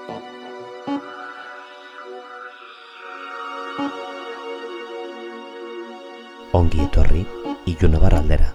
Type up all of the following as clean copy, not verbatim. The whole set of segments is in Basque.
Ongi etorri Ilunabar aldera.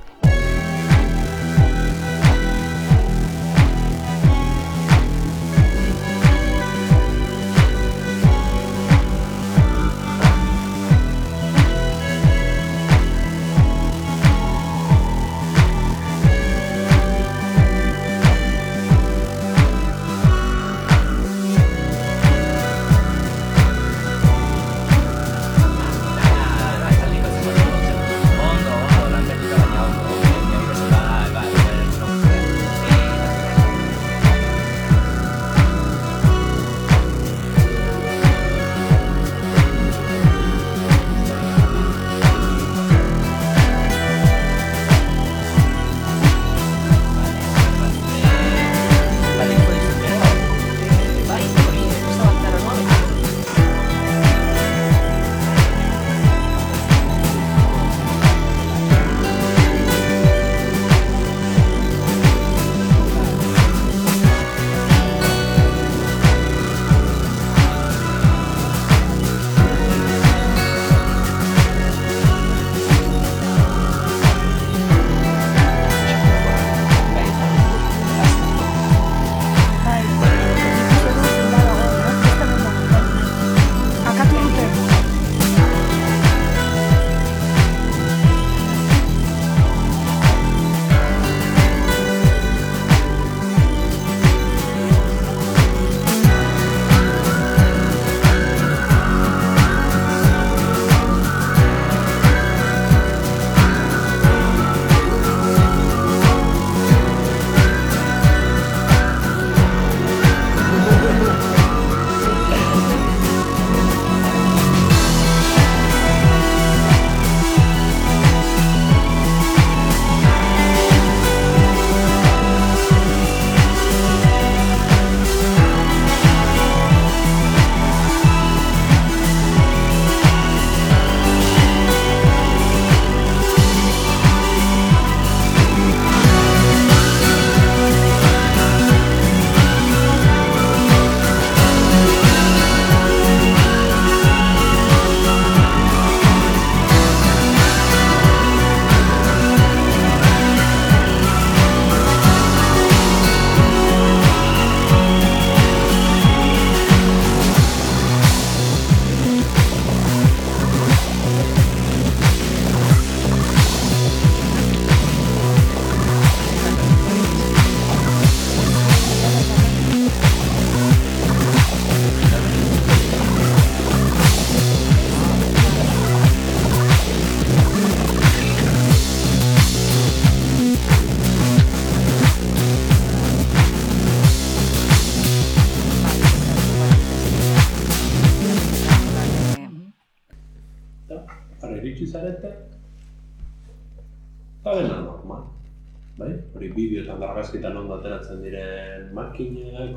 Eta dena normal, bai? Hori bideoetan argazkitan ondo ateratzen diren makinak,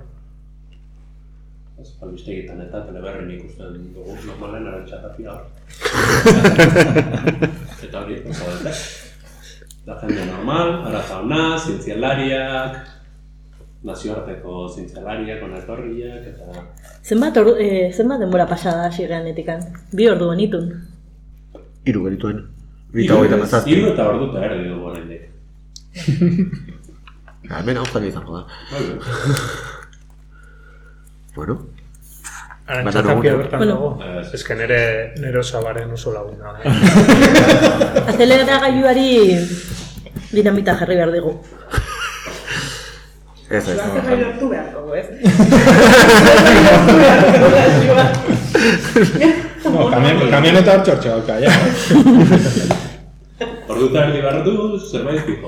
albistegietan eta teleberrin ikusten dugu normalen arantxatapia. Eta hori pasadete. Da jende normal, arazauna, zientzialariak, nazioarteko zientzialariak, onatorriak, eta... Zenbat denbora pasada hasieranetikan? 2 ordu honitun? 3 genituen. 3 eta ordu eta erdi dugu oraindik. Hemen hauztan izango da. Bueno. Arantxatapia bertan dago. Ez que nere osabaren oso laguna. Azeleragailuari dinamita jarri behar dugu. Ez. Azeleragailu hartu behar dugu, ez? No, kamioneta hor txortxe dauka, ja. Orduta erdi behar du, zerbait piko.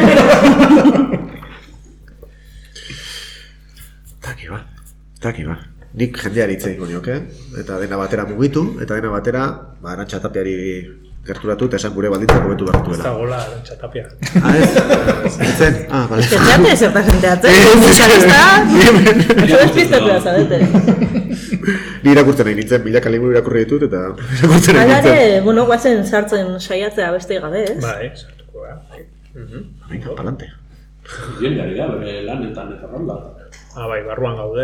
Taki ba. Nik jendeari hitz egingo nioke, eta dena batera mugitu, eta dena batera Arantxatapiari gerturatu eta esan gure baldintzak hobetu behar duela. Ez da gola Arantxatapia. Ez? Bale. Zenteate zerta zenteatzen, musikalista, oso despistatua zadete. Ni irakurtzen nahi nintzen, milaka liburu irakurri ditut eta irakurtzen nahi nintzen. Alare, guazen sartzen saiatzea beste gabe, ez? Bai, sartuko da. Venga, palante. Jendeari da, bere lanetan eta ronda. Bai, barruan gaude,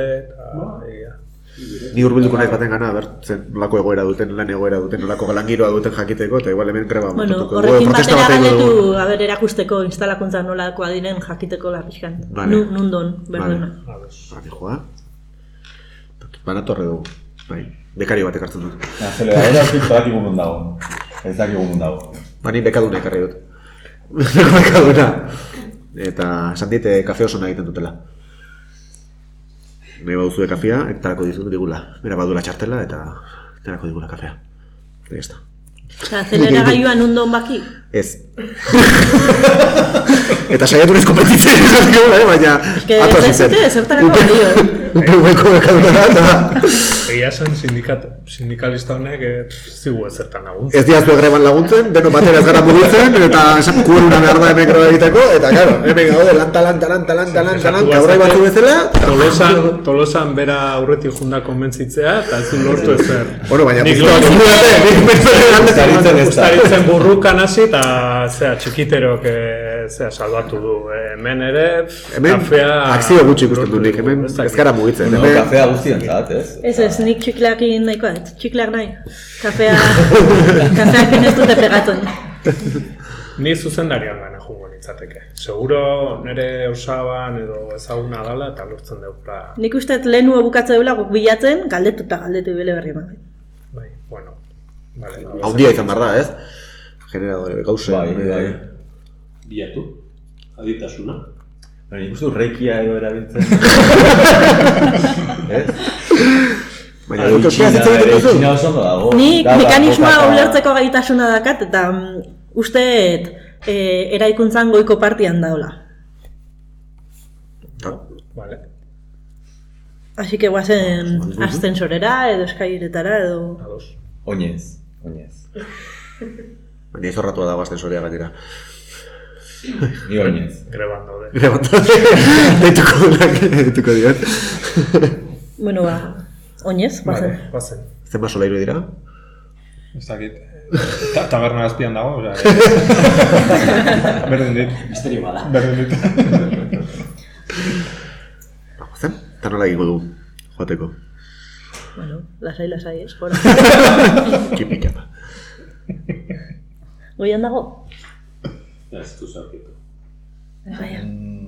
Ni hurbilduko naiz baten gana, zen nolako egoera duten, lan egoera duten, nolako galangiroa duten jakiteko, eta igual hemen greba montatuko. Horrekin batera galdetu, erakusteko instalakuntza nolakoa diren jakiteko lapixkan. Nundon, berduna. Joa. Banatorre dugu, bai. Bekario batek hartzen dut. Aceleradora hartu badakigu non dago. Ez dakigu non dago. Ni bekaduna ekarri dut. Bekaduna. Eta esan dit kafe oso egiten dutela. Nahi baduzue kafea, etarako dizut digula. Bera badula txartela eta etarako digula kafea. Eta ez da. Azelera gaiuan undon baki? Ez. Eta saiatu nez kompetitzen, baina... Ez zute, zertarako dio. Upeko bekaduna da. Egia zen sindikalista honek zigu ezertan laguntzen. Ez diazue greban laguntzen, deno batera ez gara mugitzen, eta kueruna behar da hemen greba egiteko, eta karo, hemen gaude lanta, kabrai batzu bezala. Tolosan bera aurretik junda konbentzitzea, eta ez du lortu ezer. Bueno, baina ustaritzen burrukan hasi, eta txikiterok salbatu du. Hemen ere, kafea... Akzio gutxi ikusten du nik, hemen ez gara mugitzen. Kafea guztien zat, ez? Ez, nik txikleakin nahikoa ez, txikleak nahi. Kafeakin ez dute pegatzen. Ni zuzendarian gana jungo nintzateke. Seguro nire osaban edo ezaguna dala eta lortzen deukla. Nik uste lehenu bukatze deula guk bilatzen, galdetu bele berri eman. Bai, bueno. Haundia izan behar da, ez? Generadore, gauze. Bai. Bilatu, aditasuna. Nik uste reikia edo erabiltzen. Ez? Baina dut ospea zitzen egiten duzu? Txina oso ondo dago. Nik mekanismoa ulertzeko gaitasuna dakat eta usteet eraikuntzan goiko partian daola. Vale. Así que guazen ascensorera edo eskairetara edo... Oinez. Baina izorratua dago ascensorea gainera. Ni oinez. Greban daude. Deituko diot. Bueno, oinez, bazen. Zenba solairu dira? Ez dakit. Taberna azpian dago, berdin dit. Misterio bada. Berdin dit. Zen? Eta nola egingo du joateko? Bueno, lasai, ez, jora. Kipikapa. Goian dago? Ez du zaurkitu. Baina.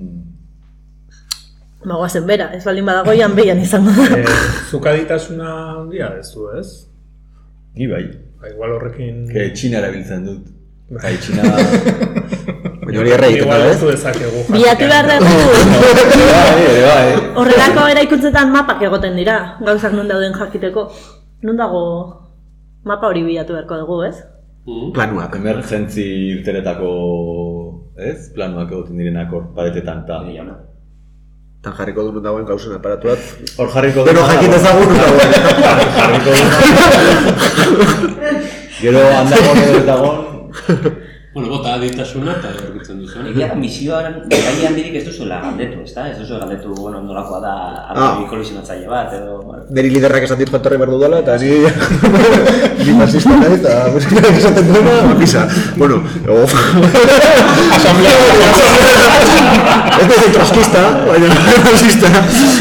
Guazen bera, ez baldin badagoian behian izango da. Zukaditasuna handia ez du, ez? Ni bai. Igual horrekin... Txina erabiltzen dut. Bai, Txina... Baina hori erre egiten da, ez? Bilatu behar dugu. Bai. Horrelako eraikuntzetan mapak egoten dira, gauzak non dauden jakiteko. Non dago mapa hori bilatu beharko dugu, ez? Planuak. Emergentzi irteretako, ez? Planuak egoten direnak hor paretetan eta... Tan jarriko duen dagoen gauzen aparatuat. Hor jarriko duen... Beno jakin ezagun dagoen. Jarriko duen... Gero handagon edo dagoen... Bueno, bota aditasuna eta horretzen duzu. Egia misioan gaian birik ez duzuela galdetu, ezta? Ez duzu galdetu, bueno, nolakoa da argi kolisionatzaile bat, edo... Neri liderrak esan dit Pantorri behar dudala, eta ni marxista nahi, eta musikinak esaten duena, misa. Bueno, asamblea... Ez da trotskista, baina marxista.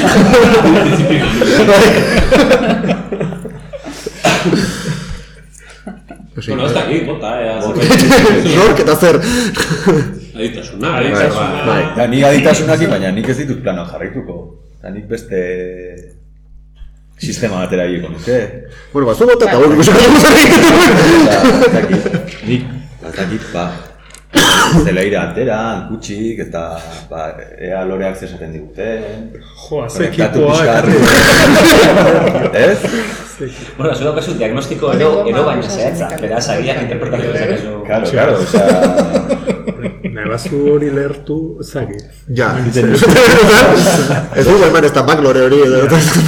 Bueno, ez dakit, bota, Nork eta zer. Aditasuna. Nik aditasunakin, baina nik ez ditut planoa jarraituko. Eta nik beste... sistema batera egiko nuke. Bueno, zu bota eta hori ikusiko zer egiten duen. Nik, ez zelaira atera, kutsik, eta ea loreak zesaten diguten. Joa, ze ekipoa. Ez? Bueno, zu daukazu diagnostiko edo baina zehatza, beraz, agiak interpretatu dezakezu. Claro, osea... Nahi bazu hori lehertu, ezagir. Ja, ez du eman ez da Maglore hori edo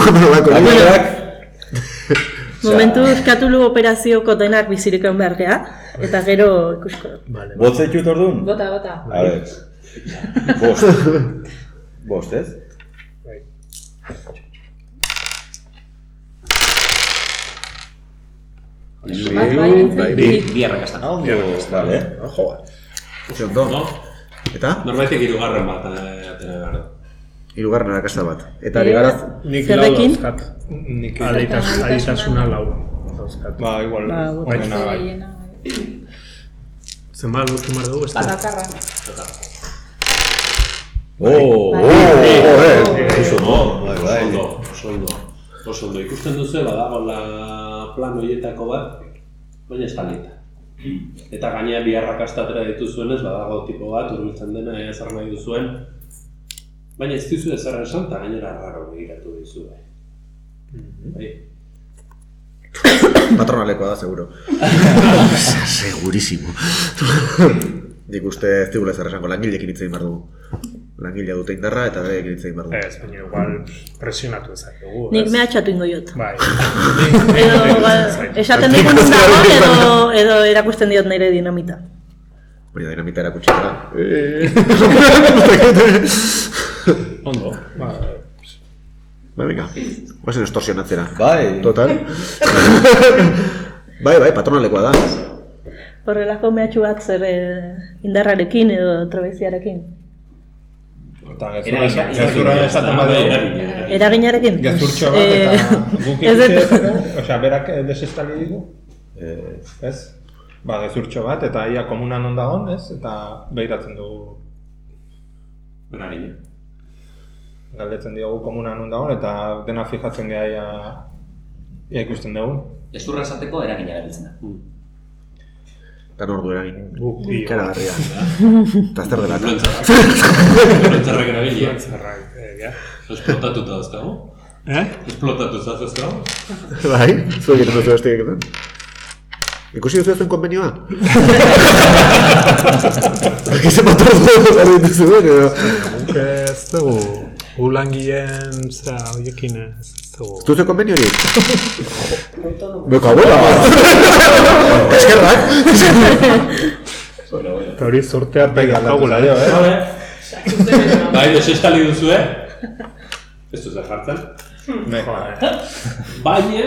Momentu eskatulu operazioko denak bizirikoen behar geha, eta gero ikusko. Botzetxut orduan? Bota. A ver, bost, ez? Bi errakastan. Vale. Eta? Norbaitek 3 bat atera behar da. Hirugarren arrakasta bat. Eta ari gara... Nik lau Zerrekin? dauzkat. Nik Aditasuna lau dauzkat. Ba, igual, honena bai. Zenbat lortu mar dugu, ez da? Bakarra. Oso ondo. Ikusten duzu, badagoela plan horietako bat, baina estalita. Eta gainea bi arrakasta atera dituzuenez, badago tipo bat, hurbiltzen dena, zer nahi duzuen. Baina ez dizu ezer esan, eta gainera raro begiratu dizu. Bai. Patronalekoa da, seguro. Segurísimo. Nik uste ez digula zer esango, langileekin hitz egin behar dugu. Langilea dute indarra eta berekin hitz egin behar dugu. Ez, baina igual presionatu ezakegu. Nik mehatxatu ingo jot. Bai. Esaten dugu nun dago edo erakusten diot nire dinamita. Baina dinamita erakutsi gara. Ondo. Ba, venga. Guazen estorsionatzera. Bai. Total. Bai, patronalekoa da. Horrelako mehatxu bat zer indarrarekin edo trebeziarekin. Eta gezurra esaten badu. Eraginarekin? Gezurtxo bat eta guk ikusi, osea, berak desestali digu. Ez? Ba, gezurtxo bat eta ia komunan ondagon, ez? Eta behiratzen dugu. Eragina. Galdetzen diogu komunan ondagon eta dena fijatzen geha ia ikusten dugu. Gezurra esateko eragina erabiltzen da. Eta nordu eragin. Guk bi. Karagarria. Eta zer dela. Influentzarrak erabilia. Ja. Esplotatuta dauzkago. Esplotatuta dauzkago. Bai, zuek egiten duzu beste egiten. Ikusi duzu ezuen konbenioa? Egize motor dugu dituzu duen, edo? Guk ez dugu, gu langileen, horiekin ez dugu. Zuze konbenio hori? Beko abuela! Eskerrak! Eta hori sortea pegakagula, Bai, desestali duzu, ez duzu jartzen. Baina...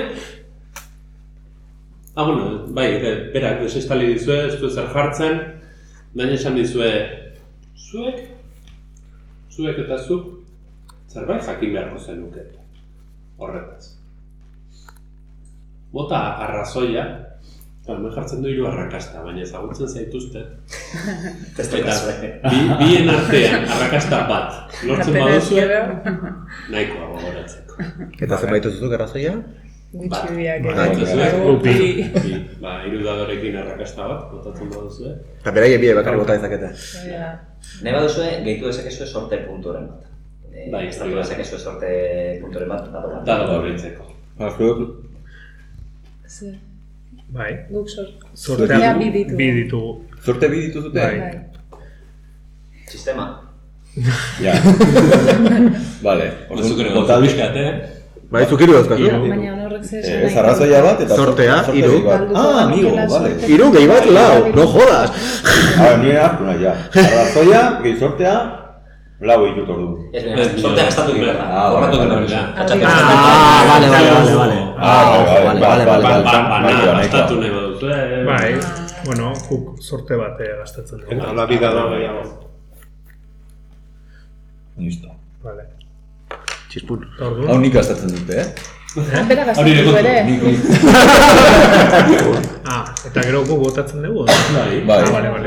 bai, berak desestali dizue, ez du zer jartzen, baina esan dizue, zuek eta zuk, zerbait jakin beharko zenuke, horretaz. Bota arrazoia, hemen jartzen du 3 arrakasta, baina ezagutzen zaituzte. Eta bien artean arrakasta bat, lortzen baduzue, nahikoa gogoratzeko. Eta zenbait duzuk arrazoia? Gutxibiak Ba, 3 dadorekin arrakasta bat, botatzen baduzue. Eta beraien bide bakarrik bota dezakete. Nahi baduzue, gehitu dezakezue sorte punturen bat. Bai, gehitu dezakezue sorte punturen bat, Dado gauritzeko. Bai. Guk Sortea bi ditugu. Sorte bi dituzute? Bai. Sistema. Ja. Vale. Zuk ere gota bizkate. Bai, zuk 3 dauzkazu? Baina honorrek zer esan Ez arrazoia bat eta sortea, 3. Amigo, vale. 3 gehi bat, 4, no jodas! Nire hartu nahi, ja. Arrazoia, gehi sortea, 4 ditut ordu. Sortea gastatu dira. Horratu Bana, gastatu nahi baduzu. Bai, bueno, guk sorte bat gastatzen dugu. Eta hola bida da gehiago. Listo. Vale. Txispun. Hau nik gastatzen dute, Bera gastatu du ere. Eta gero guk botatzen dugu? Bai. Vale.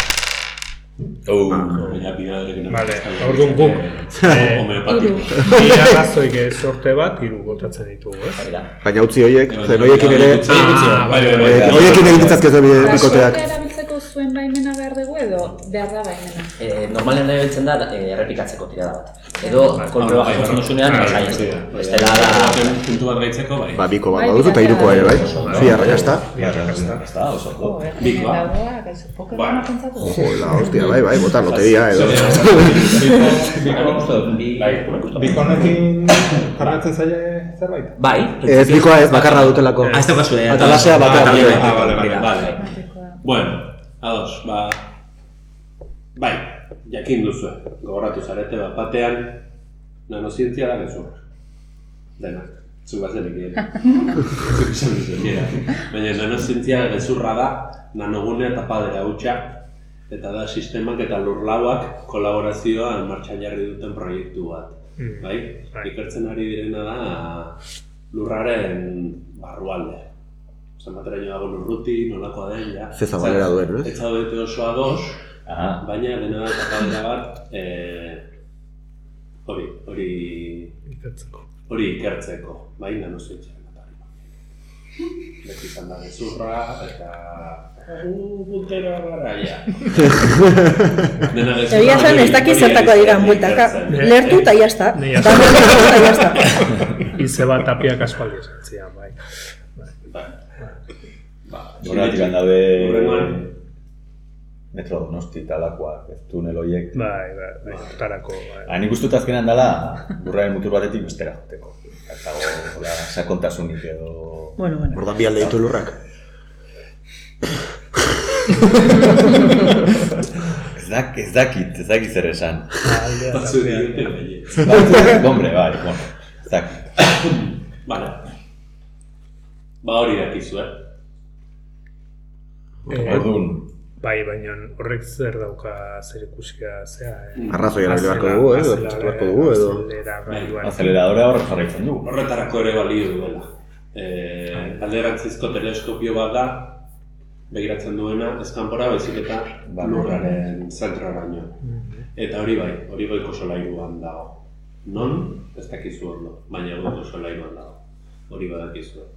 Vale, orduan guk bi arrazoik sorte bat, 3 botatzen ditugu, ez? Baina utzi horiek, zen horiekin ere... Horiekin egin ditzazkezue bikoteak. Sortea erabiltzeko zuen baimena behar dugu edo behar da baimena? Normalean erabiltzen da errepikatzeko tirada bat. Edo kontrola jasotzen duzunean, saiatzeko. Bestela da... Puntu bat gaitzeko, bai. Ba, biko bat baduzu eta 3koa ere, bai? 2 arrakasta. Arrakasta, oso. Bikoa. Jola, hostia, bai, bota loteria edo. Bikonekin jarratzen zaile zerbait? Bai. Ez, bikoa ez, bakarra dutelako. Ez daukazu, Eta lasea batean. Vale. Bueno, ados, bai, jakin duzu, gogoratu zarete bat batean, nanozientzia da gezurra. Dena, zu bazen ikien. Zuk izan duzu, baina nanozientzia gezurra da, nanogunea eta padera hutsa, eta da sistemak eta lurlauak kolaborazioa martxan jarri duten proiektu bat. bai? Ikertzen ari direna da lurraren barrualde. Zenbateraino dago lurruti, nolakoa den, ja. Ze zabalera duen, ez? Ez zaudete oso ados, baina dena da zabalera bat, hori ikertzeko, bai, nanozientzia. Beti izan da gezurra, eta... punteroa gara, ja. Egia zen, ez dakit zertako diran bueltaka. Lertu eta jazta. Izeba Tapiak aspaldi esan zian, bai. Horatik handabe... Metro Donosti talakoak, ez tunel horiek. Bai, tarako. Nik uste dut azkenean dela, burraren mutur batetik bestera joteko. Eta sakontasunik edo... Ordan bi alde ditu lurrak. Ez dakit zer esan. Batzu diote bai. Hombre, bai, ez dakit. Bale. Ba hori dakizu, Orduan. Bai, baina horrek zer dauka zer ikusia zea. Arrazoi erabili beharko dugu, edo Azeleradora horrek jarraitzen dugu. Horretarako ere balio duela. Alderantzizko teleskopio bat da, begiratzen duena, ez kanpora baizik eta lurraren zentroraino. Eta hori bai, hori goiko solairuan dago. Non, ez dakizu ondo, baina goiko solairuan dago. Hori badakizu.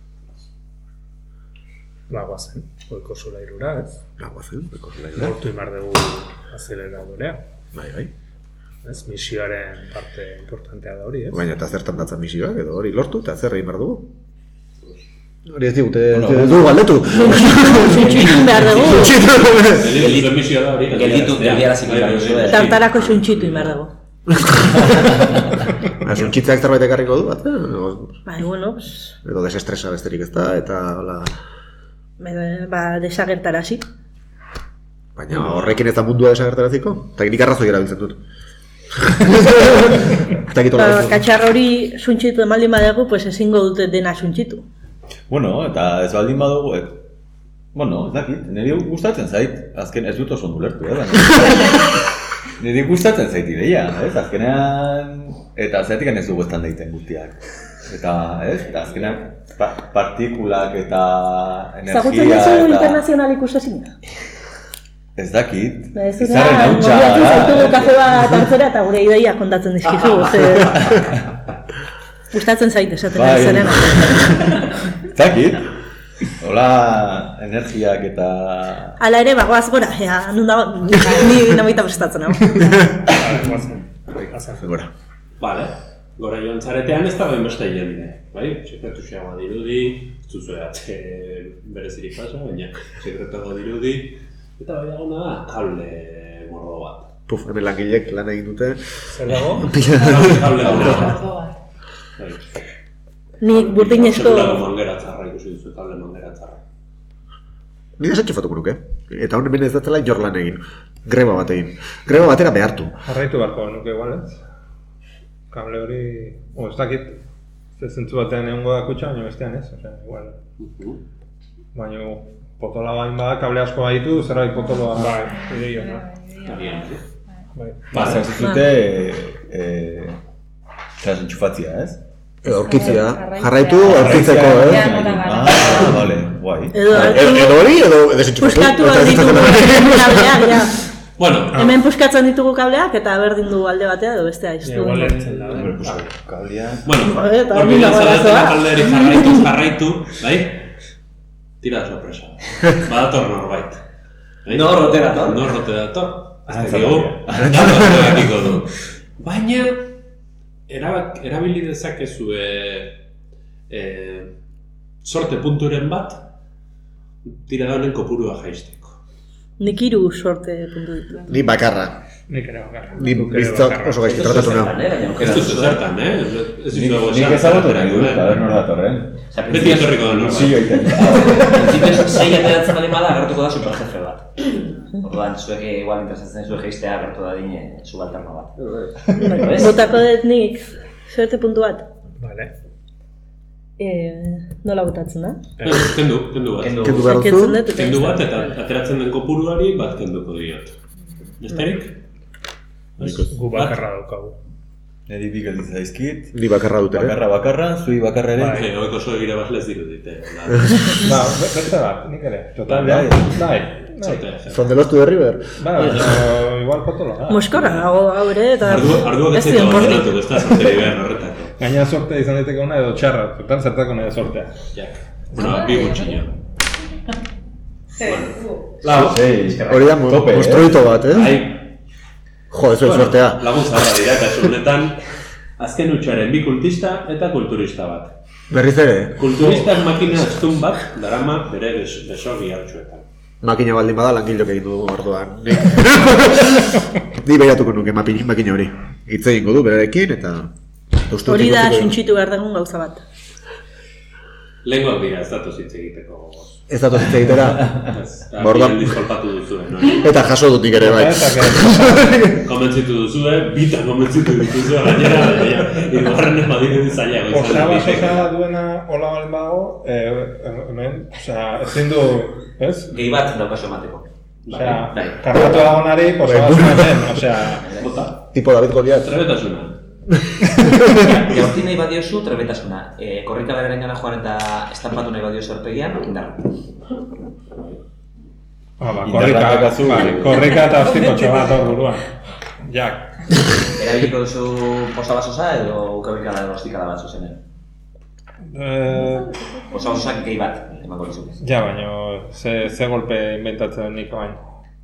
Bagoazen, goiko solairura, ez? Bagoazen, goiko solairura. Hortu imar dugu azeleradorea. Bai. Ez, misioaren parte importantea da hori, ez? Baina eta zertan datzan misioak, edo hori lortu eta zer egin behar dugu. Hori ez digute, dugu galdetu. Suntxitu behar dugu. Gelditu, geldiaraziko behar dugu. Tartarako suntxitu behar dugu. Suntxitzeak zerbait ekarriko du bat? Bai, bueno, edo desestresa besterik ez da, eta hola... desagertarazi. Baina horrekin ez da mundua desagertaraziko? Eta nik arrazoi erabiltzen dut. Katxar hori suntxitu emaldin badegu, pues ezingo dute dena suntxitu. Bueno, eta ez baldin badugu, bueno, ez dakit, niri gustatzen zait, azken ez dut oso ondo lertu, niri gustatzen zait ideia, ez, azkenean, eta zaitik ez dugu estan daiten guztiak. Eta, ez, eta azkenean partikulak eta energia eta... Zagutzen duzu internazional ikusezina? Ez dakit, izarren hautsa gara. Zaitugu kafe bat hartzera eta gure ideia kontatzen dizkizu, gustatzen zait esaten ari zerena. Zakit, hola energiak eta... Hala ere, bagoaz gora, nun dago, ni namaita prestatzen hau. Gora. Vale, gora joan zaretean ez dagoen beste jende, bai? Sekretu xeagoa dirudi, ez duzu berezirik pasa, baina sekretuagoa dirudi, eta bai dagona da, kable mordo bat. Puf, hemen langilek lan egin dute. Zer dago? Kable mordo bat. Nik burdinezko... Segurako mangera txarra ikusi duzu, kable mangera txarra. Nire esatxe fatuko nuke. Eta hon hemen ez datzela inor lan egin. Greba bat egin. Greba batera behartu. Jarraitu beharko nuke igual, ez? Kable hori... ez dakit, zentzu batean egongo da kutxa, baina bestean ez, igual. Baina potola bain bada, kable asko baditu, zerbait potoloa... Bai, ideio, no? Zer zizute... Transentxufatzia, ez? Aurkitzea, jarraitu aurkitzeko, Vale, guai. Edo hori, edo desentxufatu. Puskatu ditugu kableak, ja. Bueno. Hemen puskatzen ditugu kableak eta berdin du alde batea edo bestea iztu. Igual ertzen da, kableak... Bueno, horbilan zalatela kalderi jarraitu, bai? Tira da sorpresa. Badator norbait. Norrote dator? Norrote dator. Ez dakiko du. Baina... erabili dezakezue sorte punturen bat tira da honen kopurua jaisteko. Nik 3 sorte puntu ditu. Ni bakarra. Nik ere bakarra. Ni biztzak oso gaizki tratatu nahi. Ez duzu zertan, Ez duzu dago nik ezagutu nahi dut, a ber nor datorren. Beti etorriko da norba. Zio egiten. Printzipioz, 6 ateratzen bali bada, agertuko da superjefe bat. Orduan, zuek igual interesatzen zuek geistea agertu da dine subalterno bat. Botako dut nik sorte puntu bat. Vale. Nola botatzen da? Kendu bat. Kendu behar duzu? Kendu bat eta ateratzen den kopuruari bat kenduko diot. Besterik? Gu bakarra daukagu. Neri bi gelditzen zaizkit. Ni bakarra dut ere. Bakarra, zui bakarra ere. Hoiko zo irabazlez dirudite. Beste bat, nik ere. Total, bai. Son de los to the river. Igual potolo. Moskorra dago hau ere, eta... Arduak ez zaitu abandonatu, ez da sorteri behar horretako. Gaina sortea izan daiteke ona edo txarra, total zertako nahi sortea. Jak. Bueno, bi gutxino. Hori da monstruito bat, Jo, eso es sortea. Lagun zaharra dira, eta honetan azken utxaren bi kultista eta kulturista bat. Berriz ere? Kulturistak makina astun bat darama bere besogi hartxuetan. Makina baldin bada langilok egin du orduan. Ni behiratuko nuke makina hori. Hitz egingo du berarekin eta... Hori da suntxitu behar dagoen gauza bat. Lehengoak dira, ez datoz hitz egiteko gogoz. Ez datoz hitz egitera? Bian diskolpatu duzuen, no? Eta jaso dut nik ere bai. Komentzitu duzue, bitan komentzitu dituzue, gainera, igarren badire dizaiago. Osaba sosa duena hola balen bago, hemen, ezin du, ez? Gehi bat daukazu emateko. Karratu dagoenari, osaba zumaten, Bota. Tipo David Goliat. Trebetasuna. Jaurti nahi badiozu, trebetasuna. Korrika beraren gana joan eta estampatu nahi badiozu erpegian, indarra. Korrika eta ostiko txobat hor buruan. Jak. Erabiliko duzu posabasosa edo ukabilkala edo ostikala bat zuzenen? Posabasosak gehi bat, emango dizu. Ja, baina ze golpe inventatzen nik bain.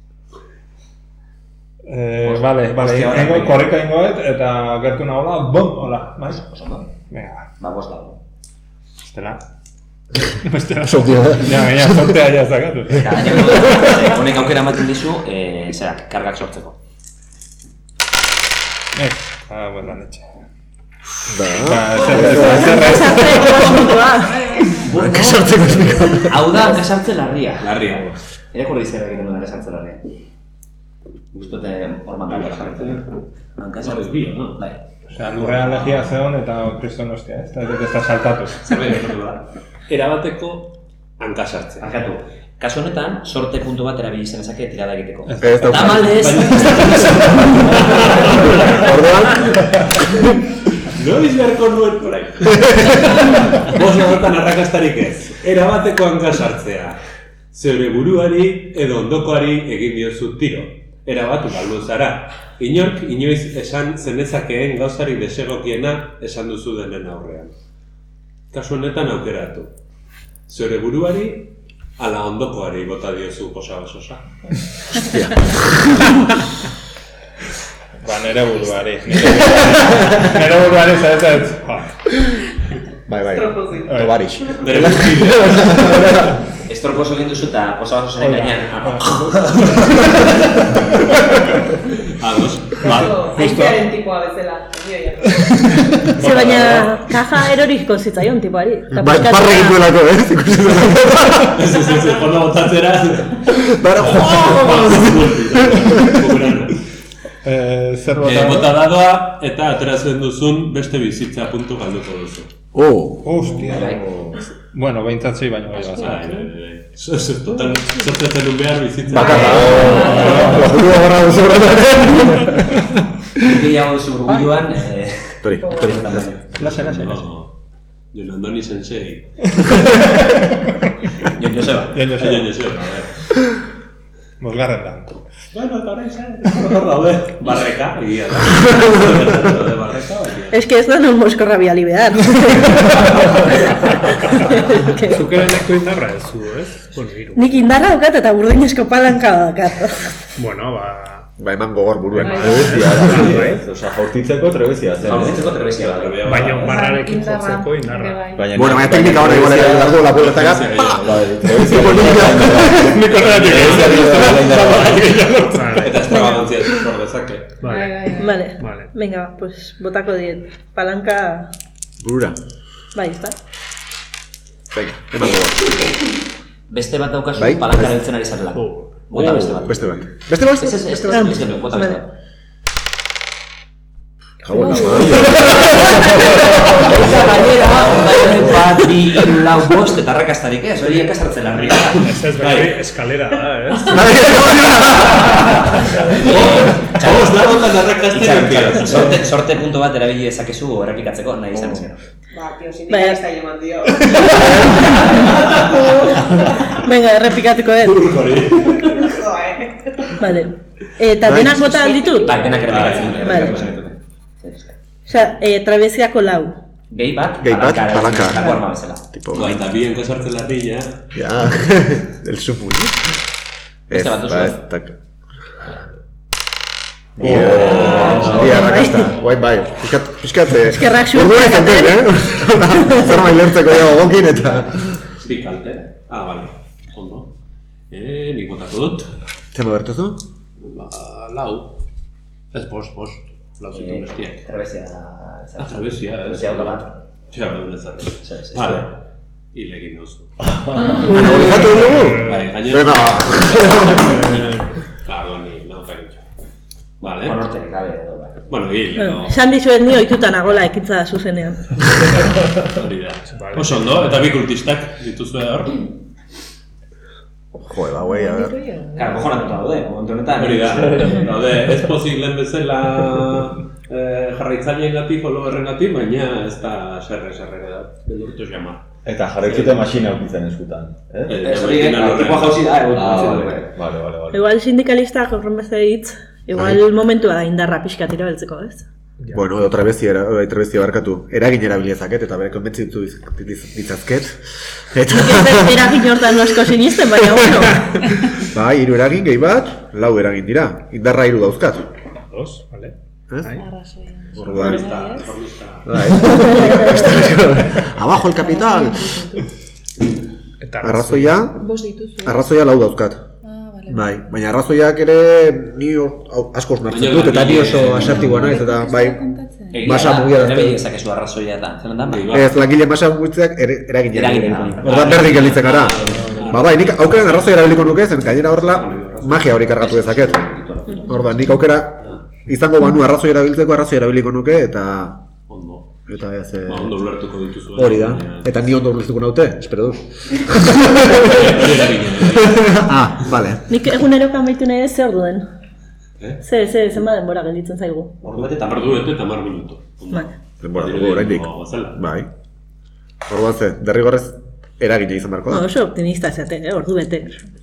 Vale, korrika ingoet eta gertu nagoela, bom, hola, bai? Venga, ba, bost dago. Estela. Ja, sortea ja zakatu. Honek aukera ematen dizu, kargak sortzeko. Buenan etxe. Hau da, hankasartze larria. Larria. Irakurri zer egiten duen hankasartze larria. Guztote hor mandala jarretzen. Hankasartze bio, no? Bai. Osea, lurrean legia zeon eta kriston ostia, ez da saltatu. Zerbait gertatu da. Erabateko hankasartzea. Hankatu. Kasu honetan, sorte puntu bat erabili izan ezake tirada egiteko. Tamalez! Orduan? Noiz beharko nuen porai. Bos horretan arrakastarik ez. Erabateko hankasartzea. Zeure buruari edo ondokoari egin diozu tiro. Erabatu galdu zara. Inork inoiz esan zenezakeen gauzarik desegokiena esan duzu denen aurrean. Kasu honetan aukeratu. Zeure buruari ala ondokoari bota diozu posabasosa. Hostia. Ba, nere buruari. Nere buruari zaretzen. Bai. Tobarix. Bere guztile. Estroposo egin duzu eta posabasosaren gainean. Ados. Aizaren tipua bezala. Ze baina kaja eroriko zitzaion tipuari. Barra egin duelako, Ez, porno botatzera. Zer bota? Bota dadoa eta ateratzen duzun beste bizitza puntu galduko duzu. Hostia. Bueno, behintzatzi baino bai bat. Ez, total, sortzetzen duen behar bizitza. Bakarra. Lajurua barra duzu horretan. Gehiago duzu burbuioan. Tori. Lasa. Jon Andoni Sensei. Jon Joseba. Mosgarren da. Bueno, eta orain zen. Hor daude. Barreka, egia da. Ez que ez da non moskorra biali behar. Zukera neko indarra ez zu, ez? Bueno, hiru. Nik indarra daukat eta burdinezko palanka daukat. Bueno, Ba, eman gogor buruen. Osa, jaurtitzeko trebezia zen, Jaurtitzeko trebezia bat. baina barrarekin jotzeko indarra. Bueno, baina teknika hori igual ere largo la puertaka. Eta estrabagantzia zor dezake. Vale. Venga, pues botako diet. Palanka... Burura. Bai, ezta? Venga, eman gogor. Beste bat daukazu, Bai? palanka erabiltzen ari zarela. Bota beste bat. Beste bat. Beste bat? Ez genuen, bota beste bat. Jabona, Gainera, ondaiaren bat, 2, 3, 4, 5 eta arrakastarik ez, hori ekasartzen larri. Ez bai, eskalera da, ez? Txabos lagotan arrakastarik. Sorte punto bat erabili dezakezu errepikatzeko, nahi izan ezkero. Ba, tío, sindikalista llaman, tío. Venga, errepikatuko dut. Vale. Eta denak bota alditut? Bai, denak errepikatzen. Vale. Osea, trabeziako 4. Gehi bat, palanka. Lago arma bezala. Bai, eta bien kasartzen larrilla. Ja, el sumu, ¿no? Beste bat duzu. Tak. Ia, rakasta, guain bai. Piskat, Eskerrak xurtu. Orduan izan den, Zerbait lertzeko dago gokin eta... Bi kalte. Bale. Ondo. Nik botako dut. Zema bertuzu? Ba, 4. Ez bost. 4 zituen bestiak. Trabezia. Trabezia, ez. Trabezia hau bat. Txea, behar ezarri. Vale. Hilegin duzu. Gatu dugu? Bai, gainera. Claro, ni nautak itxo. Vale. Honorterik gabe edo, bai. Bueno, hil, edo. Esan dizuet ni ohituta nagola ekintza zuzenean. Hori da. Oso ondo, eta bi kultistak dituzue hor. Joe, ba, güey, a ver. Karo, kojonatuta daude, momentu honetan. Hori da. Daude, ez pozik lehen bezala jarraitzaileen gati, followerren gati, baina ez da serre da. Beldurtu xama. Eta jarraitzute masina eukitzen eskutan, Hori, tipoa jauzi da, Vale. Igual sindikalistak horren beste hitz, igual momentua da indarra pixkat irabiltzeko, ez? Bueno, otra bezia barkatu. Eragin erabiliezaket eta bere konbentzitu ditzazket. Eta... Eragin hortan asko sinisten, baina bueno. Bai, 3 eragin, gehi bat, 4 eragin dira. Indarra 3 dauzkat. 2, vale. Orduan. Bai. Abajo el capital. Arrazoia 4 dauzkat. Bai, baina arrazoiak ere ni askoz nartzen dut, eta ni oso asertiboa naiz, eta bai, masa mugia da. Erabili dezakezu arrazoia eta, zer da? Ez, langile masa mugitzeak eragin. Orduan berdin gelditzen gara. Bai, nik aukeren arrazoia erabiliko nuke, zen gainera horrela magia hori kargatu dezaket. Orduan, nik aukera izango banu arrazoia erabiltzeko, arrazoia erabiliko nuke, eta... Eta ez... Ondo ulertuko dituzu. Hori da, eta ni ondo ulertuko naute, espero du. Vale. Nik egunerokan baitu nahi ez zer duen. Zenba denbora gelditzen zaigu. Ordu bete eta 10 minutu. Denbora dugu oraindik. Bai. Orduan ze, derrigorrez eragina izan beharko da. Oso optimista zate, ordu bete.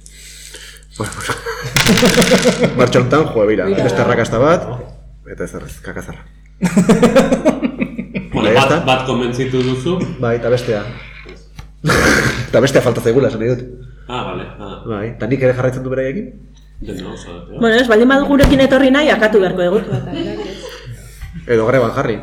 Martxa honetan, beira, beste arrakasta bat, eta ez errez, kakazarra. Bueno, bat konbentzitu duzu. Bai, eta bestea. Eta bestea falta zaigula, esan nahi dut. Bale. Bai, eta nik ere jarraitzen du beraiekin? Bueno, ez, baldin badu gurekin etorri nahi, akatu beharko dugu. Edo greban jarri.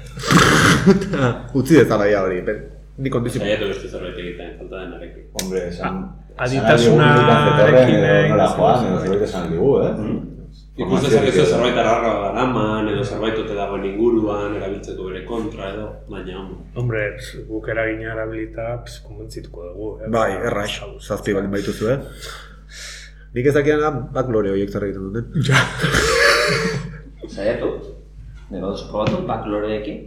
Utzi dezala ja hori, nik ondizip. Zaiatu beste zerbait egiten, falta denarekin. Hombre, esan... Aditasunarekin nola joan, edo zerbait esan digu, Ikus dezakezu zerbait arrarra garaman, edo zerbait ote dagoen inguruan, erabiltzeko bere kontra edo, baina ondo. Hombre, guk eragina erabilita, konbentzituko dugu, Bai, erraix, zazpi baldin baituzu, Nik ezakian da, backlore horiek zer egiten duten. Zaiatu, nego duzu probatu, backloreekin.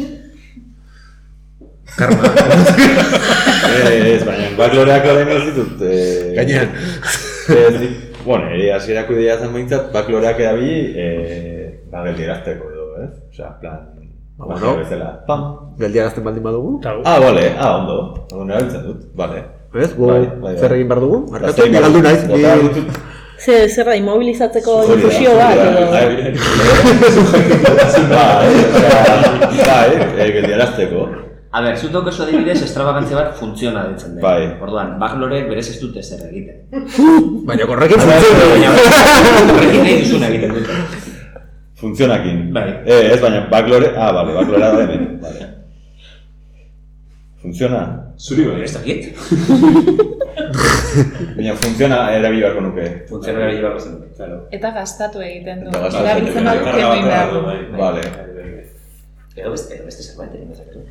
Karma. Ez, baina backloreak horren ez ditut... Gainean. Bueno, hasierako ideia zen behintzat, backloreak erabili, geldierazteko edo, ez? Osea, plan... Bueno, geldiarazten baldin badugu? Bale, ondo. Ondo erabiltzen dut, bale. Ez, zer egin behar dugu? Arkatu, ni galdu naiz. Zer da, immobilizatzeko infusio bat, Bai, geldiarazteko. A ber, zutok oso adibidez extravagantzia bat funtziona ditzen den. Bai. Orduan, backloreek berez ez dute zer egiten. Baina korrekin funtziona. Korrekin nahi duzuna egiten dute. Funtzionakin. Bai. Ez, baina backlore... Bale, backlore da hemen. Bale. Funtziona? Zuri bai. Ez dakit. Baina funtziona erabili beharko nuke. Funtziona erabili beharko zen. Claro. Eta gastatu egiten du. Eta gastatu Erabiltzen bat kemoin behar du. Bale. Edo beste zerbait egin dezakezu.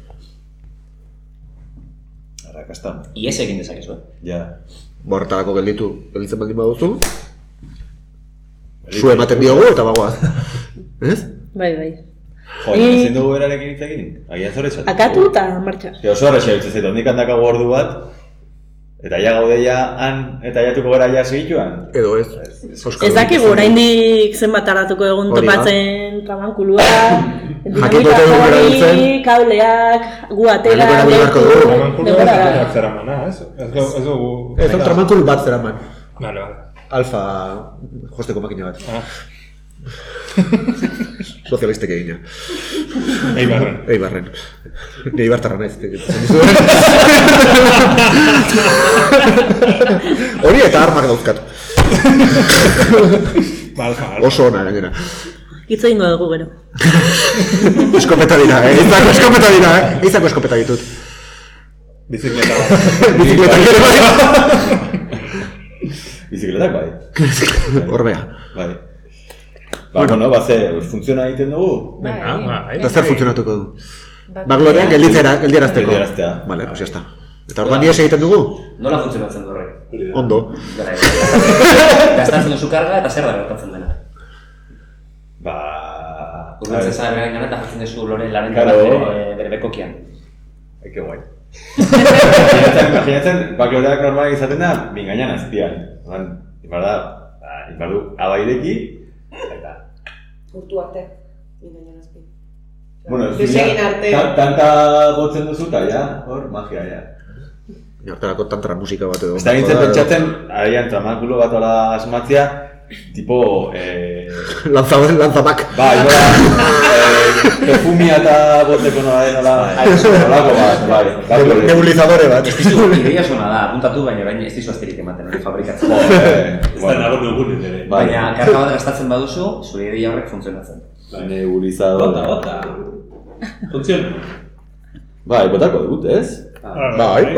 Arrakastan. Iez egin dezakezu, Ja. Bortarako gelditzen baldin baduzu. Zu ematen diogu eta bagoaz. Ez? Bai. Jo, ezin dugu berarekin hitz egin? Agian zore esatu. Akatu eta martxa. Oso horrexea dut zaitu, nik handakago ordu bat, eta ja gaude ja han, eta jatuko gara ja segituan. Edo ez. Ez dakigu, oraindik zenbat tardatuko egun Hori da. topatzen trabankulua, Jakiko eta egun erabiltzen. kableak, gu atera, Jakiko erabili beharko dugu. Tramankulua ez zeramana, ez? Ez dugu... Ez hau tramankul bat zeraman. Vale. Alfa josteko makina bat. Sozialistek egina. Eibarren. Ni Eibartarra naiz. Hori eta armak dauzkat. Oso ona gainera. Hitz egingo dugu gero. Eskopeta dira, Izako eskopeta ditut. Bizikleta ere bai. Bizikletak bai. Horbea. Bai. Bueno, funtziona egiten dugu? Eta zer funtzionatuko du? Baglorean geldierazteko. Geldieraztea. Vale, pues ya está. Eta orduan ies egiten dugu? Nola funtzionatzen du horrek? Ondo. Gastatzen duzu karga eta zer da gertatzen dena? Urbiltzen zara beraren gana eta jartzen duzu laren bere bekokian. Que guai. Imaginatzen, bakloreak normalik izaten da, bingainan azpian. Ipardu abaireki, eta... Urtu arte, bingainan azpian. Bueno, Desegin arte. Tanta botzen duzu eta ja, hor, magia, ja. Hortarako tantra musika bat edo. Ez da gintzen pentsatzen, arian tramankulo bat ola asmatzia, tipo... Lanzamak. Bai, perfumia eta botzeko nolako bat, bai. Nebulizadore bat. Ez dizu, ideia zona da, apuntatu, baina orain ez dizu asterik ematen, hori fabrikatzen. Ez da nago dugunen ere. Baina, karga bat gastatzen baduzu, zure ideia horrek funtzionatzen. Nebulizadore. Bota. Funtziona. Bai, botako dut, ez? Bai.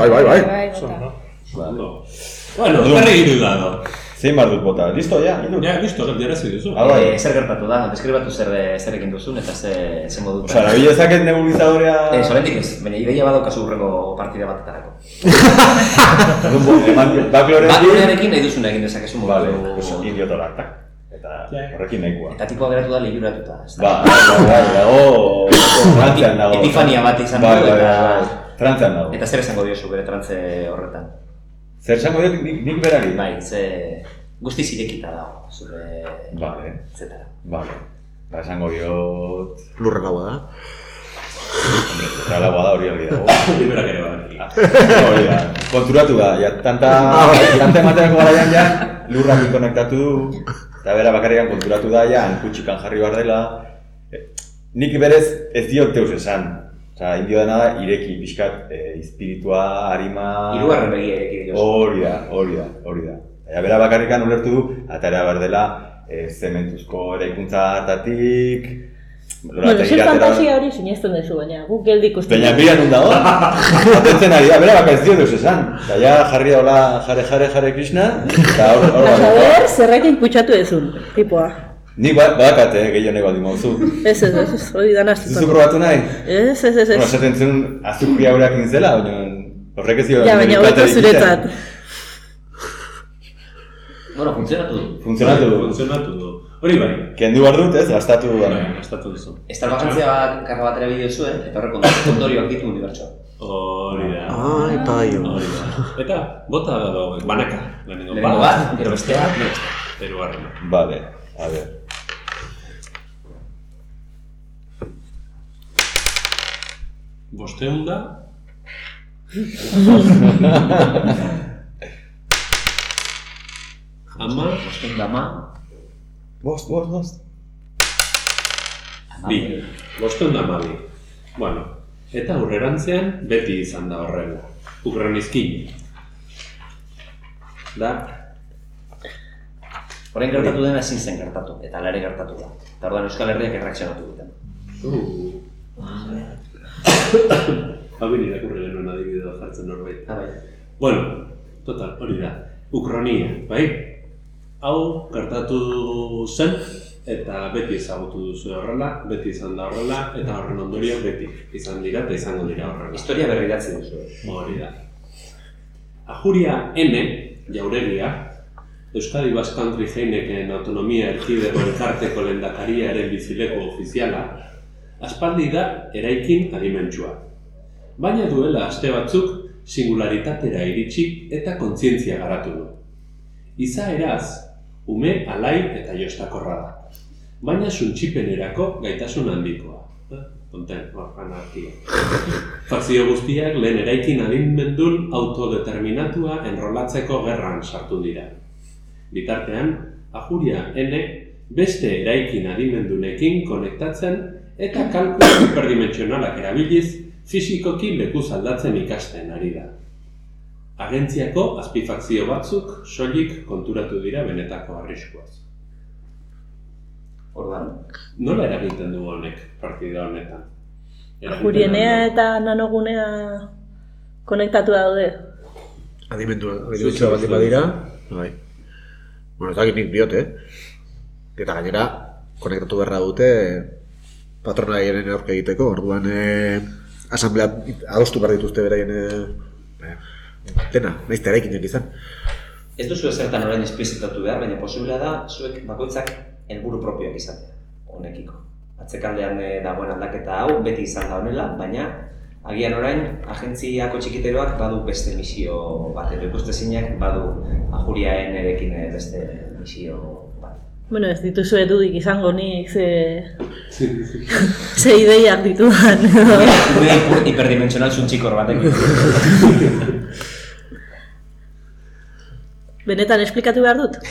Bueno, berri hiru da, no? Zein bar dut bota, listo, ja? Ja, listo, galderazi duzu. Zer gertatu da, deskribatu zer egin duzun eta zer modu. Osa, nabile ezaket nebulizadorea... Solentik ez, baina ideia badaukazu hurrengo partida batetarako. Baklorearekin nahi duzuna egin dezakezu modu. Vale, indiotorak, tak. Eta horrekin nahikoa. Eta tipua geratu da liburatuta. Dago... Trantzean dago. Epifania bat izan dugu eta... Trantzean dago. Eta zer esango diozu bere trantze horretan? Zer esango diot nik berari? Bai, guztiz irekita dago, zure... Zetara. Vale. Esango diot... Lurren gaua da. Lurren gaua da, hori dago. Liberak ere badaki. Hori da. Konturatu da, tanta ematerako garaian ja, lurrak konektatu du. Eta bera bakarrikan konturatu da, kutxikan jarri behar dela. Nik berez ez diot teus esan. Osa, indio dena da, ireki, pixkat, espiritua, harima... Hirugarren begia ireki diozu. Hori da. Eta bera bakarrikan ulertu du, atera behar dela, zementuzko eraikuntza hartatik... Bueno, zer fantasia hori sinesten duzu, baina guk geldik uste. Baina bila nun dago, atentzen ari da, bera bakar ez dio deus esan. Eta ja jarri daula jare Krishna, eta hor... Saber, zerraitin kutsatu ezun, tipoa. Nik badakat, gehionek baldin mauzu. Ez, hori dan astutan. Zuzu probatu nahi? Ez. Bueno, esaten zuen azukri haureak inzela, baina horrek ez dio... Ja, baina hobeto zuretzat. Bueno, funtzionatu du. Hori bai. Kendu behar dut, ez? Gastatu duzu. Estalbakantzia karga batera bideo zuen, eta horrek ondorioak ditu unibertsoa. Hori da. Ai, paio. Eta, bota da banaka. Lehenengo bat, gero bestea, Hirugarrena. Vale, a ver. Bosteun da. Ama. Bosteun da ama. Bost. Bi. Bosteun da amabi. Bueno, eta aurrerantzean beti izan da horrela. Ukranizkin. Da. Horrein gertatu dena ezin zen gertatu, eta alare gertatu da. Eta orduan Euskal Herriak erreakzionatu duten. Hau bini irakurri genuen adibidea jartzen norbait. Bueno, total, hori da. Ukronia, bai? Hau gertatu zen, eta beti ezagutu duzu horrela, beti izan da horrela, eta horren ondorio beti izan dira eta izango dira horrela. Historia berriratzi duzu. Hori da. Ajuria N, jauregia, Euskadi Basque Country Heineken autonomia erkidego elkarteko lehendakariaren bizileko ofiziala, aspaldi da eraikin adimentsua. Baina duela aste batzuk singularitatera iritsi eta kontzientzia garatu du. Izaeraz, ume alai eta jostakorra da. Baina suntsipenerako gaitasun handikoa. Konten, anarkia. Fakzio guztiak lehen eraikin adimendun autodeterminatua enrolatzeko gerran sartu dira. Bitartean, Ajuria N beste eraikin adimendunekin konektatzen eta kalkulu superdimentsionalak erabiliz fisikoki lekuz aldatzen ikasten ari da. Agentziako azpifakzio batzuk soilik konturatu dira benetako arriskuaz. Ordan, nola eragiten du honek partida honetan? Ajurienea eta nanogunea konektatu daude. Adimendua baldin badira, bai. Bueno, ez dakit nik diot, Eta gainera, konektatu beharra dute patronaiaren aurke egiteko, orduan asamblea adostu behar dituzte beraien dena, nahiz eraikinak izan. Ez duzu ezertan orain esplizitatu behar, baina posiblea da zuek bakoitzak helburu propioak izatea honekiko. Atzekaldean dagoen aldaketa hau beti izan da honela, baina agian orain agentziako txikiteroak badu beste misio bat, edo ikustezinak badu Ajuriaen erekin beste misio bat. Bueno, ez dituzu edudik izango nik ze ideiak ditudan. Hiperdimensional suntxikor batekin. Benetan esplikatu behar dut?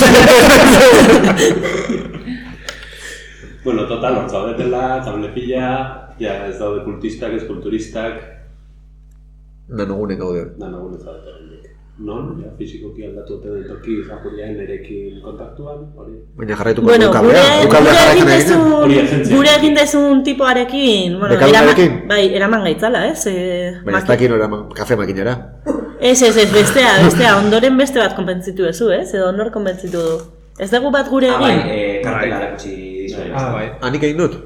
Bueno, total, hor zaudetela, tablepila, ja ez daude kultistak, ez kulturistak. Nanogunek gaude. Nanogunek zaudetela. Non, ja, fizikoki aldatu ote den toki Ajuriaen erekin kontaktuan, hori. Baina jarraituko du kablea. Gure egin dezun tipoarekin, bueno, eraman gaitzala, ez? Baina ez dakin eraman kafe makinera. Ez, bestea, ondoren beste bat konbentzitu ezu, ez? Edo honor konbentzitu du. Ez dugu bat gure egin? Bai, kartela erakutsi dizuen. Bai. Nik egin dut?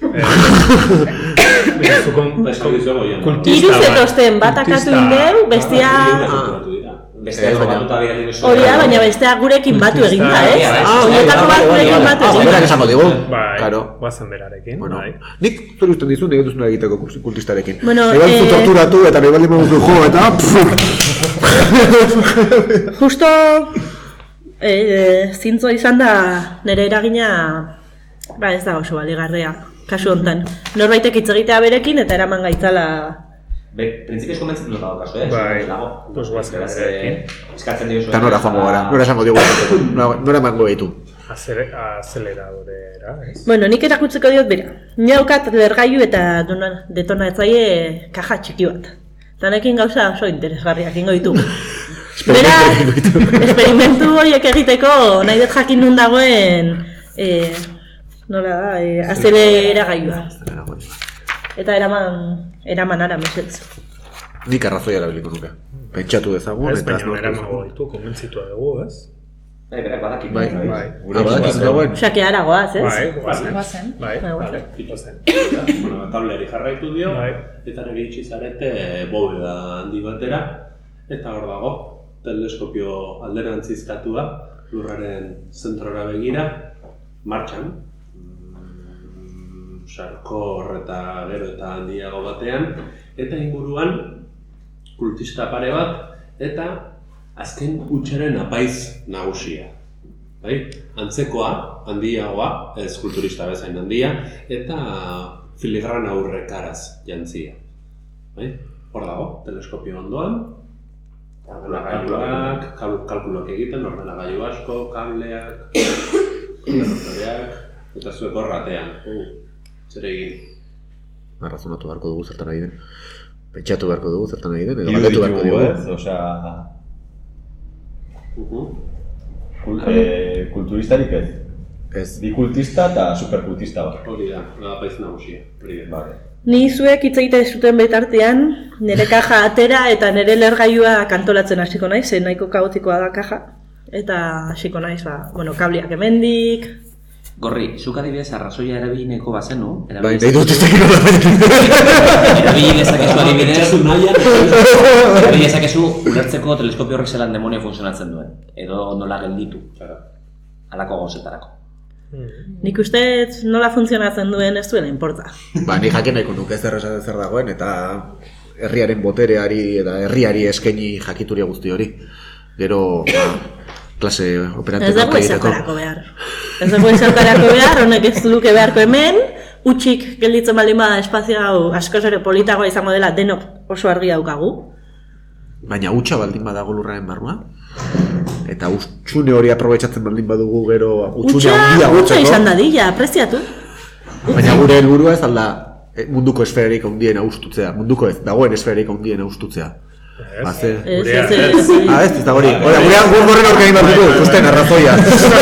Iru zetozten bat akatu indeu, bestia... Bestea jokatuta bidali duzu. Hori da, baina bestea gurekin batu egin da, ez? Horietako bat gurekin batu egin da. Berak esango digu. Bai, guazen berarekin. Nik zuri usten dizu, nire duzuna egiteko kultistarekin. Bueno, nahi zu torturatu eta nahi baldin maguzu jo eta... Justo zintzo izan da nire eragina, ez da oso baligarria, kasu hontan. Norbaitek hitz egitea berekin eta eraman gaitzala... Printzipioz konbentzitu dut dago kasu, Bai, pues guazen berarekin. Eskatzen diozu. Eta nora joango gara, nora esango diogu, nora emango ditu. Aceleradorera, ez? Bueno, nik erakutzeko diot bera. Naukat lergailu eta detonatzaile kaja txiki bat. Tanekin gauza oso interesgarriak ingo ditu. Bera, esperimentu horiek egiteko nahi dut jakin nun dagoen nola da, azeleragailua. Eta eraman ara mesedez. Nik arrazoia erabiliko nuke. Pentsatu dezagun eta ez baina eramango ditu, konbentzitua dugu, ez? Berak badakit. Bai. Badakit dagoen. Osake ara goaz, ez? Goazen. Bai, goazen. Bueno, kableari jarraitu dio, eta nire itxi zarete bóveda handi batera, eta hor dago, teleskopio alderantzizkatua, lurraren zentrora begira, martxan. Sarkor eta gero eta handiago batean, eta inguruan kultista pare bat eta azken hutsaren apaiz nagusia. Antzekoa, handiagoa, ez kulturista bezain handia, eta filigrana aurrekaraz jantzia. Hor dago, teleskopio ondoan, ordenagailuak, kalkuloak egiten, ordenagailu asko, kableak, interruptoreak, eta zuek horratean. Zer egin? Arrazonatu beharko dugu zertan nahi den. Pentsatu beharko dugu zertan nahi den, edo galdetu beharko dugu. Osea... Kulturistarik ez? Ez. Bikultista eta superkultista bat. Hori da, apaiz nagusia. Ni zuek hitz egite zuten betartean, nire kaja atera eta nire lergailua kantolatzen hasiko naiz, nahiko kaotikoa da kaja. Eta hasiko naiz, kableak hemendik. Gorri, zuk adibidez arrazoia erabilineko bazenu, bai, nahi dut ez dakit nola erabili dezakezu adibidez, erabili dezakezu ulertzeko teleskopio horrek zelan demonio funtzionatzen duen, edo nola gelditu, halako gauzetarako. Nik uste nola funtzionatzen duen ez duela inporta. Nik jakin nahiko nuke zer dagoen, eta herriaren botereari eta herriari eskaini jakituria guzti hori. Gero, klase operante ez dago ezertarako behar. Ez dago ezertarako behar, honek ez duke beharko hemen, utxik gelditzen baldin bada espazio hau askoz ere politagoa izango dela denok oso argi daukagu. Baina hutsa baldin badago lurraren barruan, eta utxune hori aprobetxatzen baldin badugu gero utxune handia gotzeko. Utsa izan dadila, apreziatu. Baina gure helburua ez alda munduko esferarik handiena ustutzea, munduko ez, dagoen esferarik handiena ustutzea. Ez da hori. Gurean gorren aurkain bat dugu, ikusten arrazoia.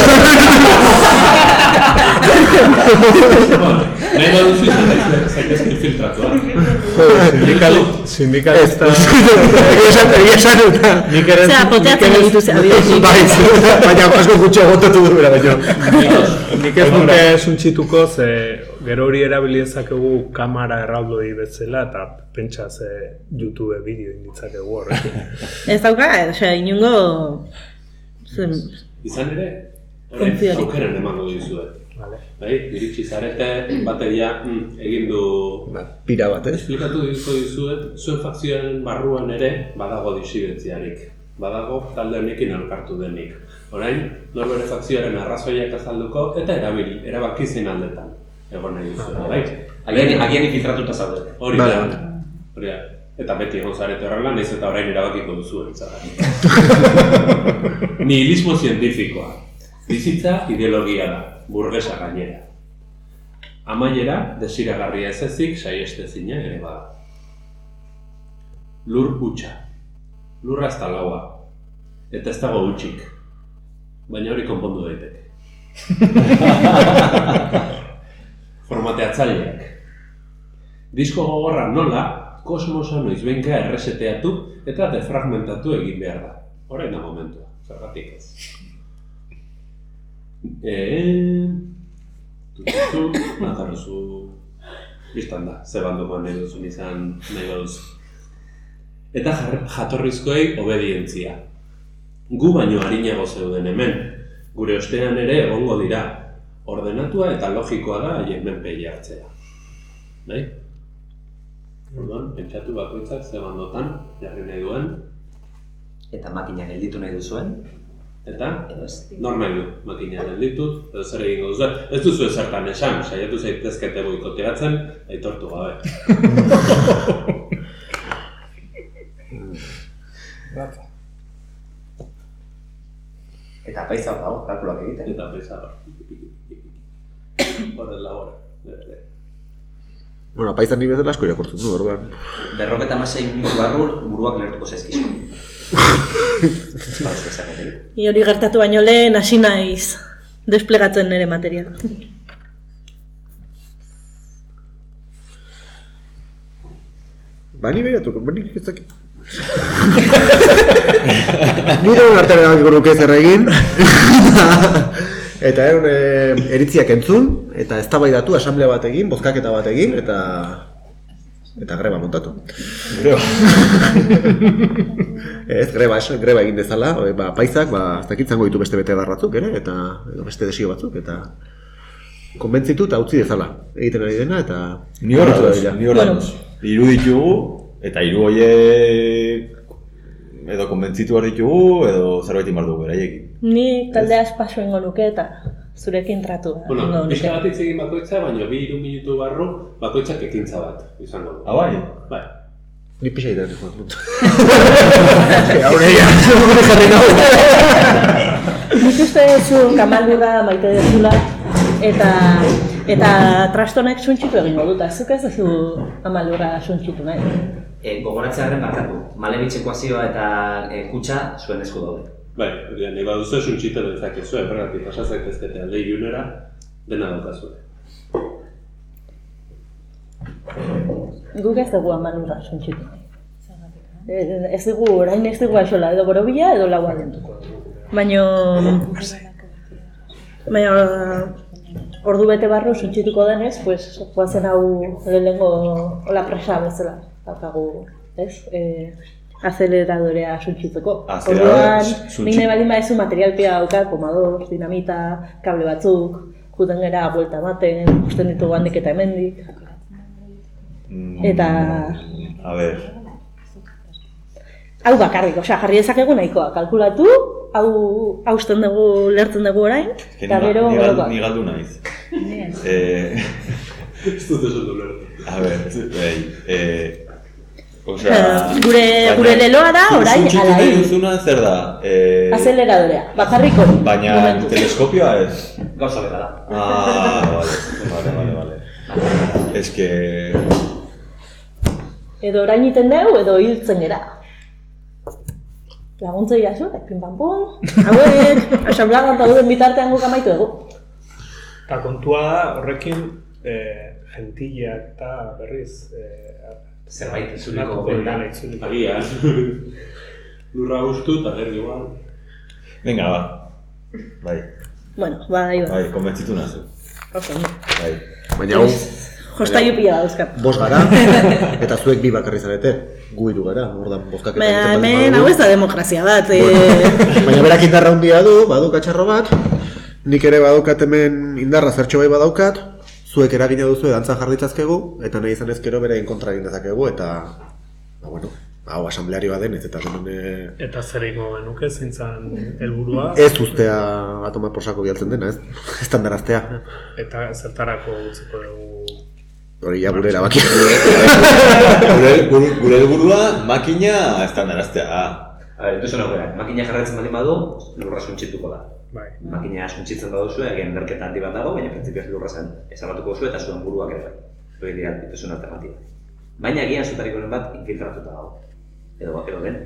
Nahi da duzu zaitezke filtratua. Sindikalista... Egia esan eta... Zera, poteatzen egitu zea bidetik. Baina asko gutxe egotatu dut bera baino. Nik ez nuke suntxituko, ze gero hori erabiliezakegu kamera erraldoi bezala eta pentsa ze YouTube bideo inditzakegu horrekin. Ez dauka, inungo... Izan ere, aukeren emango dizuet. Iritsi zarete, bateria egin du... Pira bat, ez? Esplikatu dizuet, zuen fakzioaren barruan ere badago disidentziarik. Badago talde honekin elkartu denik. Orain, norbere fakzioaren arrazoiak azalduko eta erabaki zein aldetan. Egon nahi duzu, bai? Agian infiltratuta zaude. Hori da. Eta beti egon zarete horrela, nahiz eta orain erabakiko duzu. Nihilismo zientifikoa. Bizitza ideologia da, burgesa gainera. Amaiera, desiragarria ez ezik, saiestezina ere bada. Lur hutsa. Lurra ez da laua. Eta ez dago hutsik. Baina hori konpondu daiteke. Formateatzaileak. Disko gogorra nola, kosmosa noizbenka erreseteatu eta defragmentatu egin behar da. Orain da momentua, zergatik ez. Nataruzu biztan da, ze bandukoan nahi duzun izan nahi baduzu. Eta jatorrizkoei obedientzia. Gu baino harinago zeuden hemen, gure ostean ere egongo dira. Ordenatua eta logikoa da haien menpei hartzea. Bai? Orduan, pentsatu bakoitzak ze bandotan jarri nahi duen. Eta makina gelditu nahi duzuen. Eta, nor nahi du, makina gelditut, edo zer egingo duzu. Ez duzu ezertan esan, saiatu zaitezkete boikoteatzen, aitortu gabe. Eta paisa hor dago, kalkulak egiten. Eta paisa hor. Horren labora. Bueno, paisa ni bezala asko irakurtzen du, orduan. 56 minutu barru buruak lertuko zaizkizu. Hori gertatu baino lehen hasi naiz desplegatzen nire materiala. Bani beratuko, bani ez dakit. Nire hon artean egin nuke zer egin. Eta eritziak entzun, eta eztabaidatu, asamblea bat egin, bozkaketa bat egin, eta greba montatu. Ez, greba egin dezala, paisak, ez dakitzango ditu beste bete batzuk, eta beste desio batzuk, eta konbentzitu eta utzi dezala. Egiten ari dena, eta... Ni horretuz. Hiru ditugu, eta hiru horiek edo konbentzitu behar ditugu, edo zerbait inbar dugu beraiekin. Ni taldea espaso ingo nuke eta zurekin tratu. Bueno, pixka bat hitz egin bakoitza, baina 2-3 minutu barru bakoitzak ekintza bat izango du. Bai? Bai. Ni pixa egiten dut. Nik uste zu kamaldura maite dezula eta trastonek suntxitu egingo dut, zuk ez duzu amaldura suntxitu nahi. Gogoratzearen barkatu, Malevich ekuazioa eta kutxa zuen esku daude. Bai, nahi baduzu suntxitu dezakezu, bergatik pasa zaitezkete alde ilunera, dena daukazue. Guk ez dugu amaldura suntxitu. Ez dugu, orain ez dugu aixola, edo borobila edo laua dentuko. Baina ordu bete barru suntxituko denez, pues, guazen hau lehenengo hola presa bezala. Daukagu, ez? Azeleradorea suntxitzeko. Orduan, nik nahi baldin badezu material pia daukat, pomadoz, dinamita, kable batzuk, juten gara buelta ematen, usten ditugu handik eta hemendik. Eta... A ber... Hau bakarrik, osea, jarri dezakegu nahikoa, kalkulatu, hau usten dugu, lertzen dugu orain, eta gero... Ni galdu naiz. Ez dut ez dut lertu. A ber, osea... Gure leloa da, orain, ala Zuntxitu nahi duzuna zer da? Azeleradorea, bakarrik hori. Baina teleskopioa ez? Gauza bera da. Vale. Ez que... Edo orain iten dugu, edo hiltzen gera. Laguntzei jazu, pin-pam-pum, hauek, asambladan eta duden bitartean guk amaitu dugu. Eta kontua da, horrekin, gentilla eta berriz... Zerbait itzuliko dena itzuliko. Agia, lurra guztu eta gerri igual. Venga, ba. Bai. Bueno, bai. Bai, konbentzitu nazu. Bai. Baina hau... Jostaiu pila dauzkat. Bos gara, eta zuek bi bakarri zarete. Gu hiru gara, ordan bozkak eta egiten baldin Hemen hau ez da demokrazia bat. Baina berak indarra handia du, badu katxarro bat. Nik ere badaukat hemen indarra zertxo bai badaukat. Zuek eragina duzu dantzan jarritzazkegu, eta nahi izan ezkero bere kontra egin dezakegu, eta... bueno, hau asamblearioa denez, eta hemen... Eta zer egingo genuke, zintzan helburua. Ez ustea atoma posako bialtzen dena, ez? Estandaraztea. Eta zertarako utziko dugu... Hori ja gure erabakia. Gure helburua makina estandaraztea. A ber, duzen aurrean, makina jarraitzen baldin badu, lurra suntxituko da. Bai. Makina suntxitzen baduzu, egin nerketa handi bat dago, baina printzipioz lurra zen ezabatuko duzu eta zuen buruak ere bai. Zuek dira dituzun alternatiba. Baina agian zutarikoren bat infiltratuta dago. Edo denek.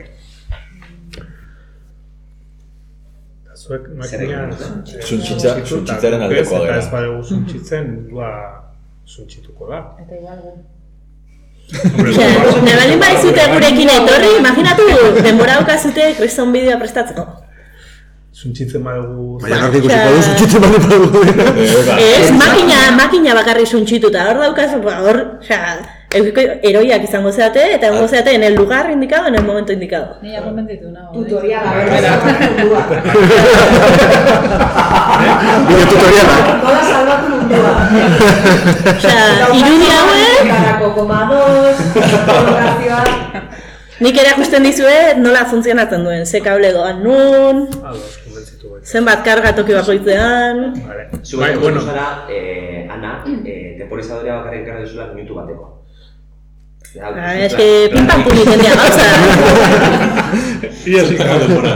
Zuek makina suntxitzaren aldekoa gara. gara. Eta ez badugu suntxitzen, lua suntxituko da. Eta igualgu. Nebalin baizute gurekin etorri, imaginatu denbora daukazute kriston bideoa prestatzeko. Suntxitzen badugu... Baina gartik ikusiko du suntxitzen badugu. Ez, makina bakarri suntxituta, hor daukazu, hor, heroiak izango zeate, eta egongo zeate en el lugar indicado, en el momento indicado. Ni ja konbentitu nago. Tutorial, a ver, mundua. Tutoriala. Toda salvatu mundua. Irudi hauek... Garako komados, kolokazioa... Nik erakusten dizue nola funtzionatzen duen, ze kable doan nun, zenbat karga toki bakoitzean... Zuek bueno zara, Ana, temporizadorea bakarrik gara duzula minutu bateko. Ez que pin-pam-pum itendia gauza. Ia zikako denbora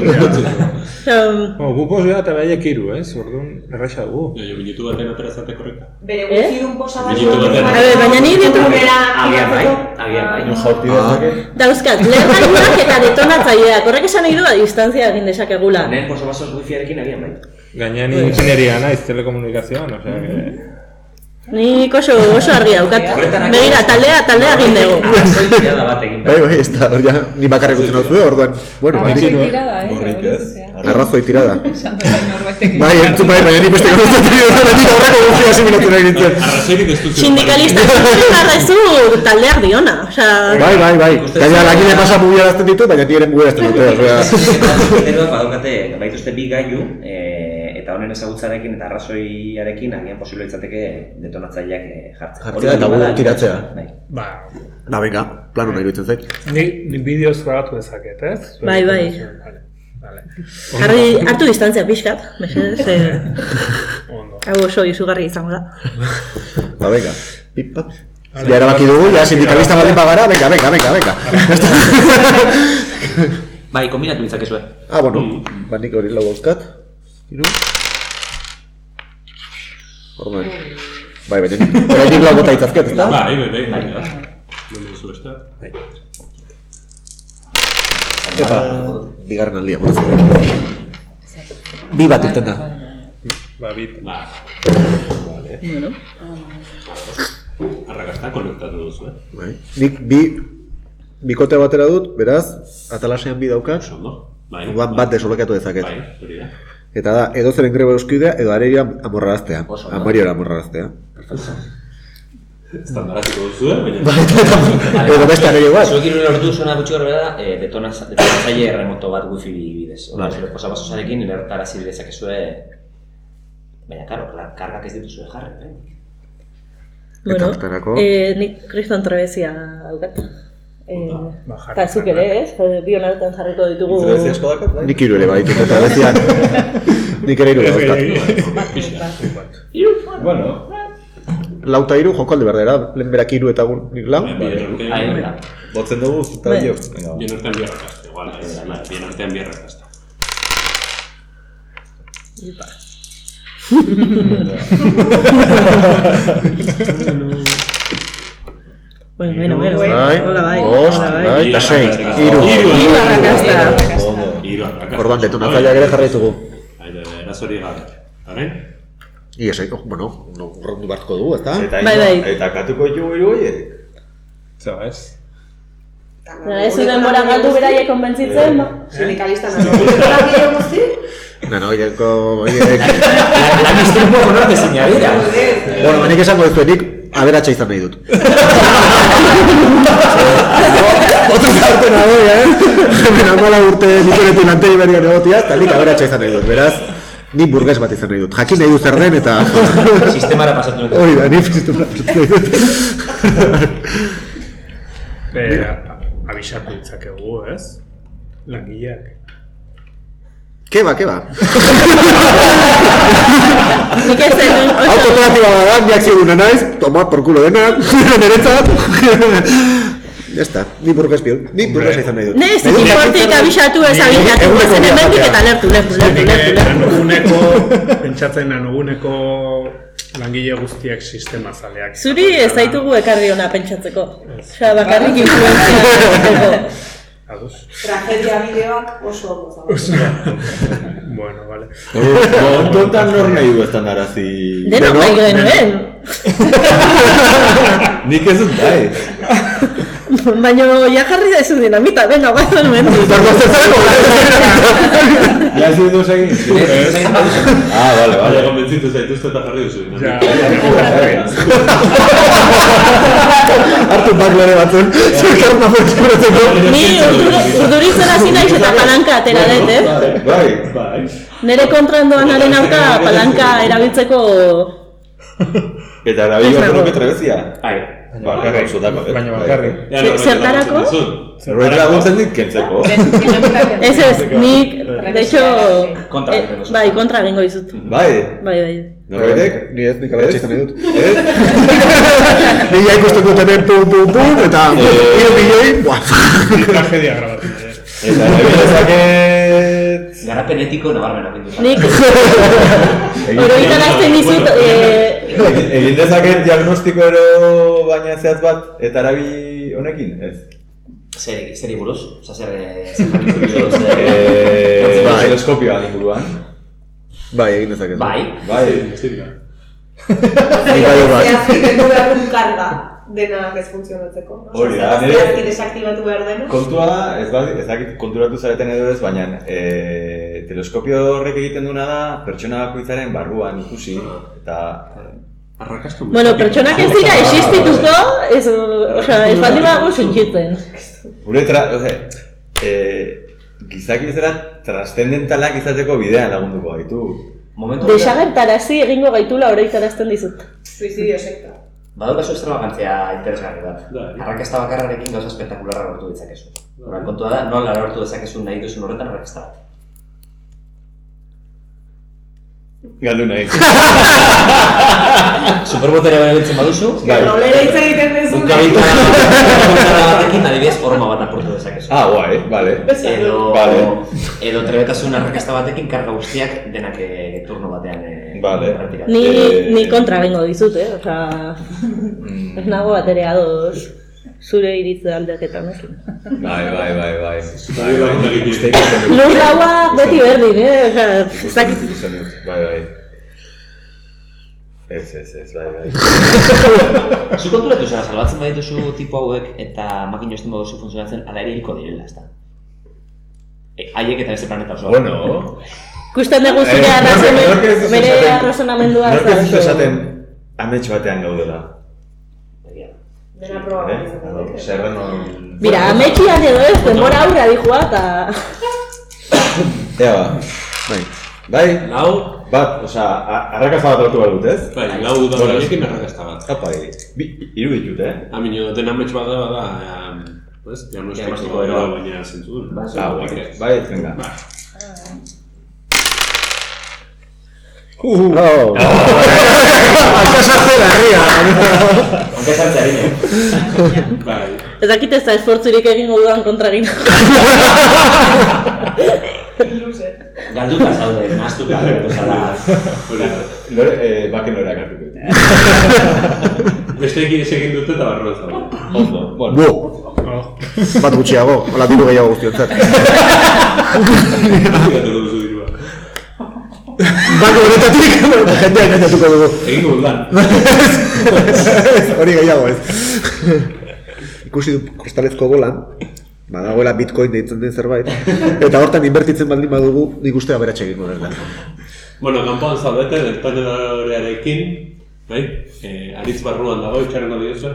Guko zua eta behaiek iru, ez? Orduan, erraixa dugu. Minutu baten aterazate korreka. Bere guztidun posa bat... Baina ni ditu... Agian bai. Dauzkat, lehergailuak eta detonatzaileak, horrek esan nahi du a distantzia egin dezakegula. Lehen posa-basoz wifiarekin agian bai. Gainean ingenieria naiz telekomunikazioan, osea que... Nik oso argi daukat. Begira, taldea egin dugu. Arrazoi tirada bat egin behar. Bai, ez da, ja, ni bakarrik utzen hau zuen, orduan... Bueno, Arrazoi tirada, Horrik ez. Arrazoi tirada. Norbaitek. Bai, entzun bai, baina nik beste gauzatzen dira, nik horreko guztia asimilatzen egin nintzen. Arrazoirik ez dut Sindikalistak zuzen barrezu taldeak diona. Bai. Gaina lagine pasa mugiarazten ditu, baina tieren mugiarazten dute. Gazteroak badaukate, baituzte bi gailu, eta honen ezagutzarekin eta arrazoiarekin agian posible litzateke detonatzaileak jartzea. Jartzea eta gu tiratzea. Bai. Venga, plano nahi duitzen zait. Ni bideoz grabatu dezaket, ez? Bai. Hartu distantzia pixkat, hau oso izugarri izango da. Venga, pip-pap. Ja erabaki dugu, ja sindikalista baldin bagara, venga. Bai, kombinatu ditzakezue. Bueno, nik hori lau gauzkat. Orduan. Bai, baina nik lau gota itzazket, ez da? Bai. Non duzu besta? Bai. Epa, bigarren aldia, bi bat irten da. Bit. Vale. Arrakasta konektatu duzu, Bai. Nik bikote batera dut, beraz, atalasean bi daukat. Orduan bat desolokatu dezaket. Bai, hori da. Eta da, edo zeren greba euskidea, edo areria amorraraztea. Amariora amorraraztea. Estandaraziko duzu, baina... Edo beste arerio bat. Zuek iruen lortu zuena gutxi gara da, detonatzaile remoto bat wifi bidez. Zure posabasosarekin lertarazi dezakezue Baina, karo, kargak ez dituzue jarri, Bueno, hortarako? nik kriston trebezia daukat. Eta zuk ere, ez? Bi honetan jarriko ditugu... Trebezia asko dakat, bai? Nik hiru ere baditut eta bezian. Nik ere hiru dauzkat. Bueno. Lau eta hiru joko alde berdera, lehen berak hiru eta nik lau. Botzen dugu, zuta dio. Bien artean biarrakazte, igual, bien artean biarrakazte. Bueno, hola bai. Eta sei, hiru. Hiru arrakasta. Orduan, detonatzaileak ere jarraitugu. Erazori gabe, bale? Ia sei, bueno, urrendu beharko dugu, ezta? Eta katuko ditugu hiru horiek. Zeba, ez? Ez denbora galdu beraiek konbentzitzen, no? Sindikalista nago. Zerrak gehiago guzti? Oieko... Lan iztripo konorte zina dira. Bueno, nik esango duzuenik, aberatsa izan nahi dut. Otu zarten nago, Hemen amala urte nikoretu lantegi berrian egotia, eta nik aberatsa izan nahi dut, beraz, nik burgues bat izan nahi dut. Jakin nahi dut zer den eta... Sistemara pasatu dut. Hori da, nik sistemara pasatu nahi dut. Abisatu ditzakegu, ez? Langileak. Keba. Nik ez zen... Autoterativa bada, niak ziguna naiz, toma, por culo denak, niretzat. Ya está, ni burgues izan nahi dut. Ne, zikinportik abisatu ez abisatu, ezen emendik eta lertu. Pentsatzen nanoguneko langile guztiak sistema zaleak. Zuri ez zaitugu ekarri ona pentsatzeko. Osea, bakarrik influenziatzeko. Tragedia bideoak oso ondo. Bueno, vale. Ontontan nor nahi du estan arazi... Denok nahi genuen. Nik ez dut bai. Baina ja jarri da ezu dinamita, venga, guazen nuen. Ja ez dut egin? Vale. Konbentzitu zaituzte eta jarri duzu dinamita. Hartu baklore batzun, zerkarna fortzkuratzeko. Ni urduritzen hasi naiz eta palanka atera dut, Bai. Nere kontrandoanaren aurka palanka erabiltzeko... Eta erabiltzen nuke trebezia? Bai. Baina bakarrik. Zertarako? Horreta laguntzen dit kentzeko. Ez, nik, de hecho... Bai, kontra egingo dizut. Bai? Bai. Norberek? Ni ez, nik aberatsa izan nahi dut. Ni ja ikusten dut hemen pum, eta... Hiru milioi, buah. Tragedia grabatu. Eta erabiltzaket... Garapen etiko nabarmena bindu. Nik... Oroitan azten dizut... Egin dezaket diagnostiko ero baina zehatz bat eta erabi honekin, ez? Zeri buruz? Osa zer jarritu buruz? Teleskopioa inguruan. Bai, egin dezaket. Bai. Zehazkiten du behar dut karga denak ez funtzionatzeko. Hori da. Zehazki desaktibatu behar dena. Kontua, ezakit konturatu zareten edo ez, baina teleskopio horrek egiten duna da pertsona bakoitzaren barruan ikusi eta... Bueno, pertsonak ez dira existituko, ez baldin badago suntsitzen. Gure gizaki bezala trascendentalak izateko bidean lagunduko gaitu. Desagertarazi egingo gaitula oroitarazten dizut. Suizidio sekta. Badaukazu extravagantzia interesgarri bat. Arrakasta bakarrarekin gauza espektakularra lortu ditzakezu. Horan kontua da, nola lortu dezakezu nahi duzun horretan arrakasta bat. Galdu nahi. Superbotere benetzen baduzu. Rolera hitz egiten dezu. Ukabita batekin adibidez horma bat apurtu dezakezu. Guai, bale. Edo trebetasun arrakasta batekin karga guztiak denak turno batean retiratzen. Ni kontra egingo dizut, Osea... Ez nago batere ados zure iritze aldeketan, ez? Bai. Lur gaua beti berdin, Osea, ez dakit. Bai. Ez, bai. Zu konturatu zara, salbatzen badituzu tipo hauek eta makina estin baduzu funtzionatzen, ala ere hilko direla, ezta? Haiek eta beste planeta osoa. Bueno... Kusten dugu zure bere arrazonamendua ez da. Nork ez esaten amets batean gaudela. Dena proba bat izan. Mira, ametxian edo ez, denbora aurra dihua eta... Ea ba. Bai. Bai? Lau? Bat, arrakasta bat lortu badut, ez? Bai, lau udalarekin arrakasta bat. Apai, hiru ditut, Amino, den amets bat da, diagnostiko edo baina zentzu duen. Bai, venga. Alkasartze larria! Alkasartze harine. Ez dakit ez da esfortzurik egingo dudan kontragin. Galduta zaude, naztuka gertu zara. Baken loreak hartuko. Besteekin egin dute eta barroa zaude. Ondo, bueno. Bat gutxiago, hola diru gehiago guztiontzat. Bako horretatik, jendeak gaitatuko dugu. Egin guldan. Hori gehiago ez. Ikusi du kostalezko golan, badagoela bitcoin deitzen den zerbait, eta hortan inbertitzen baldin badugu, nik uste aberatxe egingo dela. Bueno, kanpoan zaudete, detonerorearekin, bai? Aritz barruan dago, itxarren aldi duzu?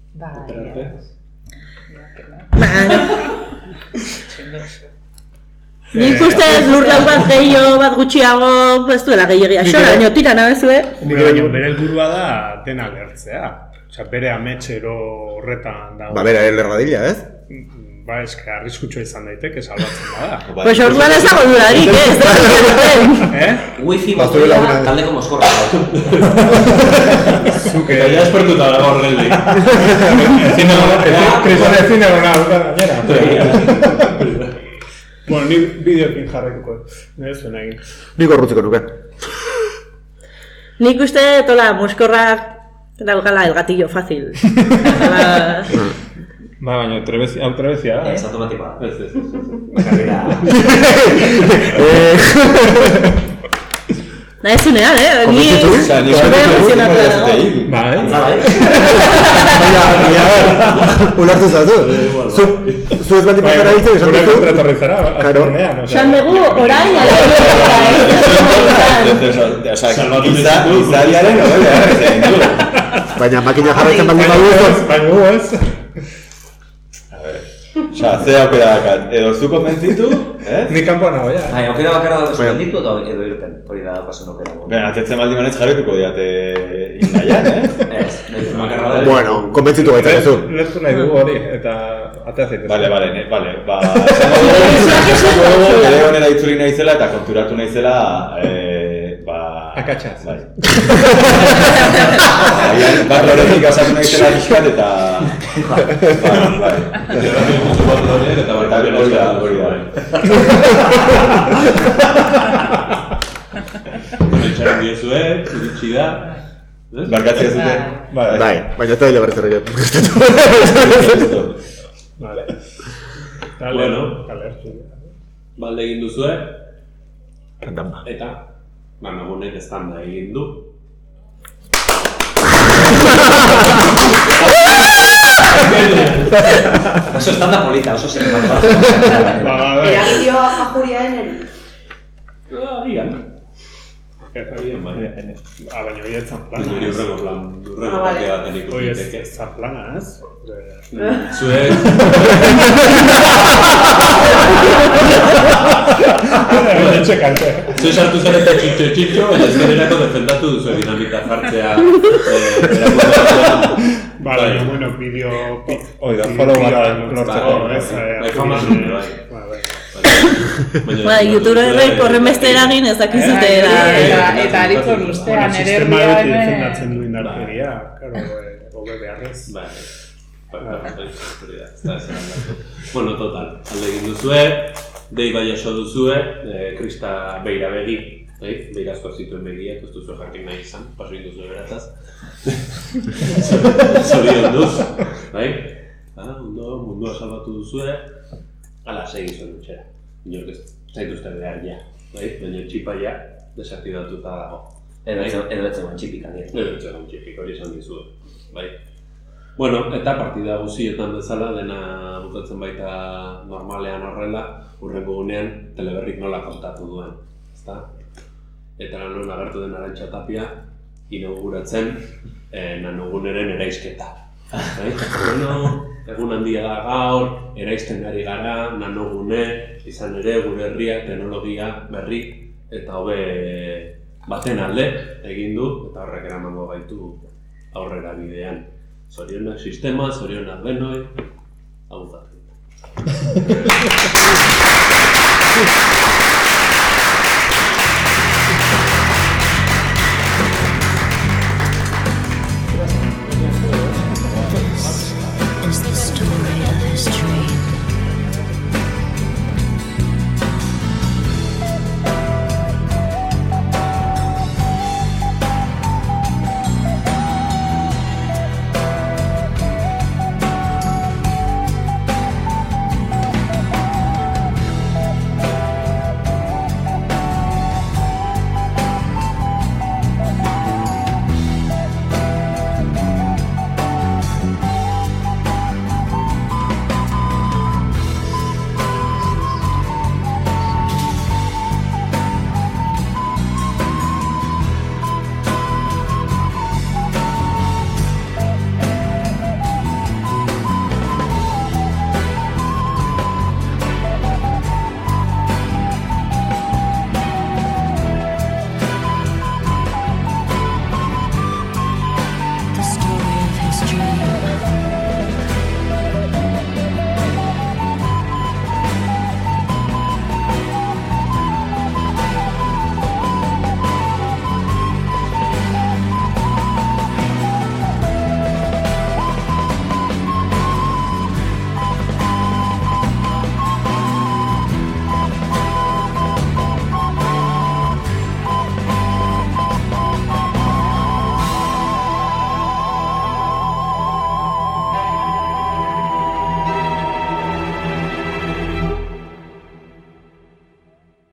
Nik uste lurlau bat gehiago bat gutxiago ez duela gehiagia xora, baina tira nabezue. Bere helburua da dena gertzea. Osa, bere ametxero horretan dago. Ba, bera, lerradilla, ez? Ba, eske arriskutsua izan daiteke, salbatzen bada. Pues orduan ez dago durarik, ez? Wifi botoia taldeko moskorra. Zuke, ya espertuta dago hor geldi. Ezin egon gainera. Bueno, ni bideoekin jarraituko. Nire zuen egin. Nik horrutziko nuke. Nik uste tola moskorrak daukala el gatillo fácil. Ba, baina trebezia da. Ez automatikoa. Ez. Nahi zunean, Ni zure emozionatua dago. Bai. Ulartu zatu. Zu ez baldin pasara ditzen, esan duzu? Gure kontratorri zara. Esan dugu, orain, Izadiaren nobelea. Baina makina jarraitzen baldin badu. Baina ez. Osa, ze aukera dakat, edo zu konbentzitu, ez? Ni kanpoan nago, ja. Bai, aukera bakarra dago konbentzitu edo irten. Hori da pasen aukera. Ben, atetzen baldin manez jarretuko diate indaian, Ez, bakarra da. Bueno, konbentzitu gaitzakezu. Lertu nahi dugu hori, eta atea zaitez. Bale, ba... Ere honera itzuli naizela eta konturatu naizela, Akatzaz. Bai. Bat loretik asatu naizela pixkat eta... Bai. Hori da. Itxaren diezue, iritsi da. Barkatzea zute. Bai, baina ez da hile berretzera jo. Vale. Bueno. Balde egin duzue. Eta Nagunek estanda egin du. Oso estanda polita, oso zen bat. Eragilioa ajuriaen eri. Agian. Baina hori etzan plana. Niri urrengo pake baten Hori ikusiteke. ez zan plana, ez? Zuek... Zue sartu zarete txitxo, baina ezkererako defendatu duzu dinamika jartzea. Baina, bueno, bideo... Oida, follow bat lortzeko, ez? YouTuberrek horren beste eragin ez dakizute Eta aritzon ustean ere herria hemen... Sistema defendatzen du indarkeria, hobe beharrez. Bueno, total, alde egin duzue, dei bai jaso duzue, krista beira begi, beirazko zituen begiak, ez duzu jakin nahi izan, paso egin duzue berataz. Zorion duz, bai? Mundua salbatu duzue, ala segi zuen dutxera. Inork ez zaituzte behar ja, baina txipa ja desaktibatuta dago. Edo etzegoen txipik adien. Edo etzegoen txipik, hori esan dizu, bai. Bueno, eta partida guzietan bezala dena bukatzen baita normalean horrela, hurrengo gunean teleberrik nola kontatu duen, ezta? Eta non agertu den Arantxa Tapia inauguratzen nanoguneren eraisketa. Bueno, egun handia da gaur, eraisten ari gara, nanogune, izan ere gure herria teknologia berri eta hobe baten alde egin du, eta horrek eramango gaitu aurrera bidean. Zorionak sistema, zorionak denoi, hau da.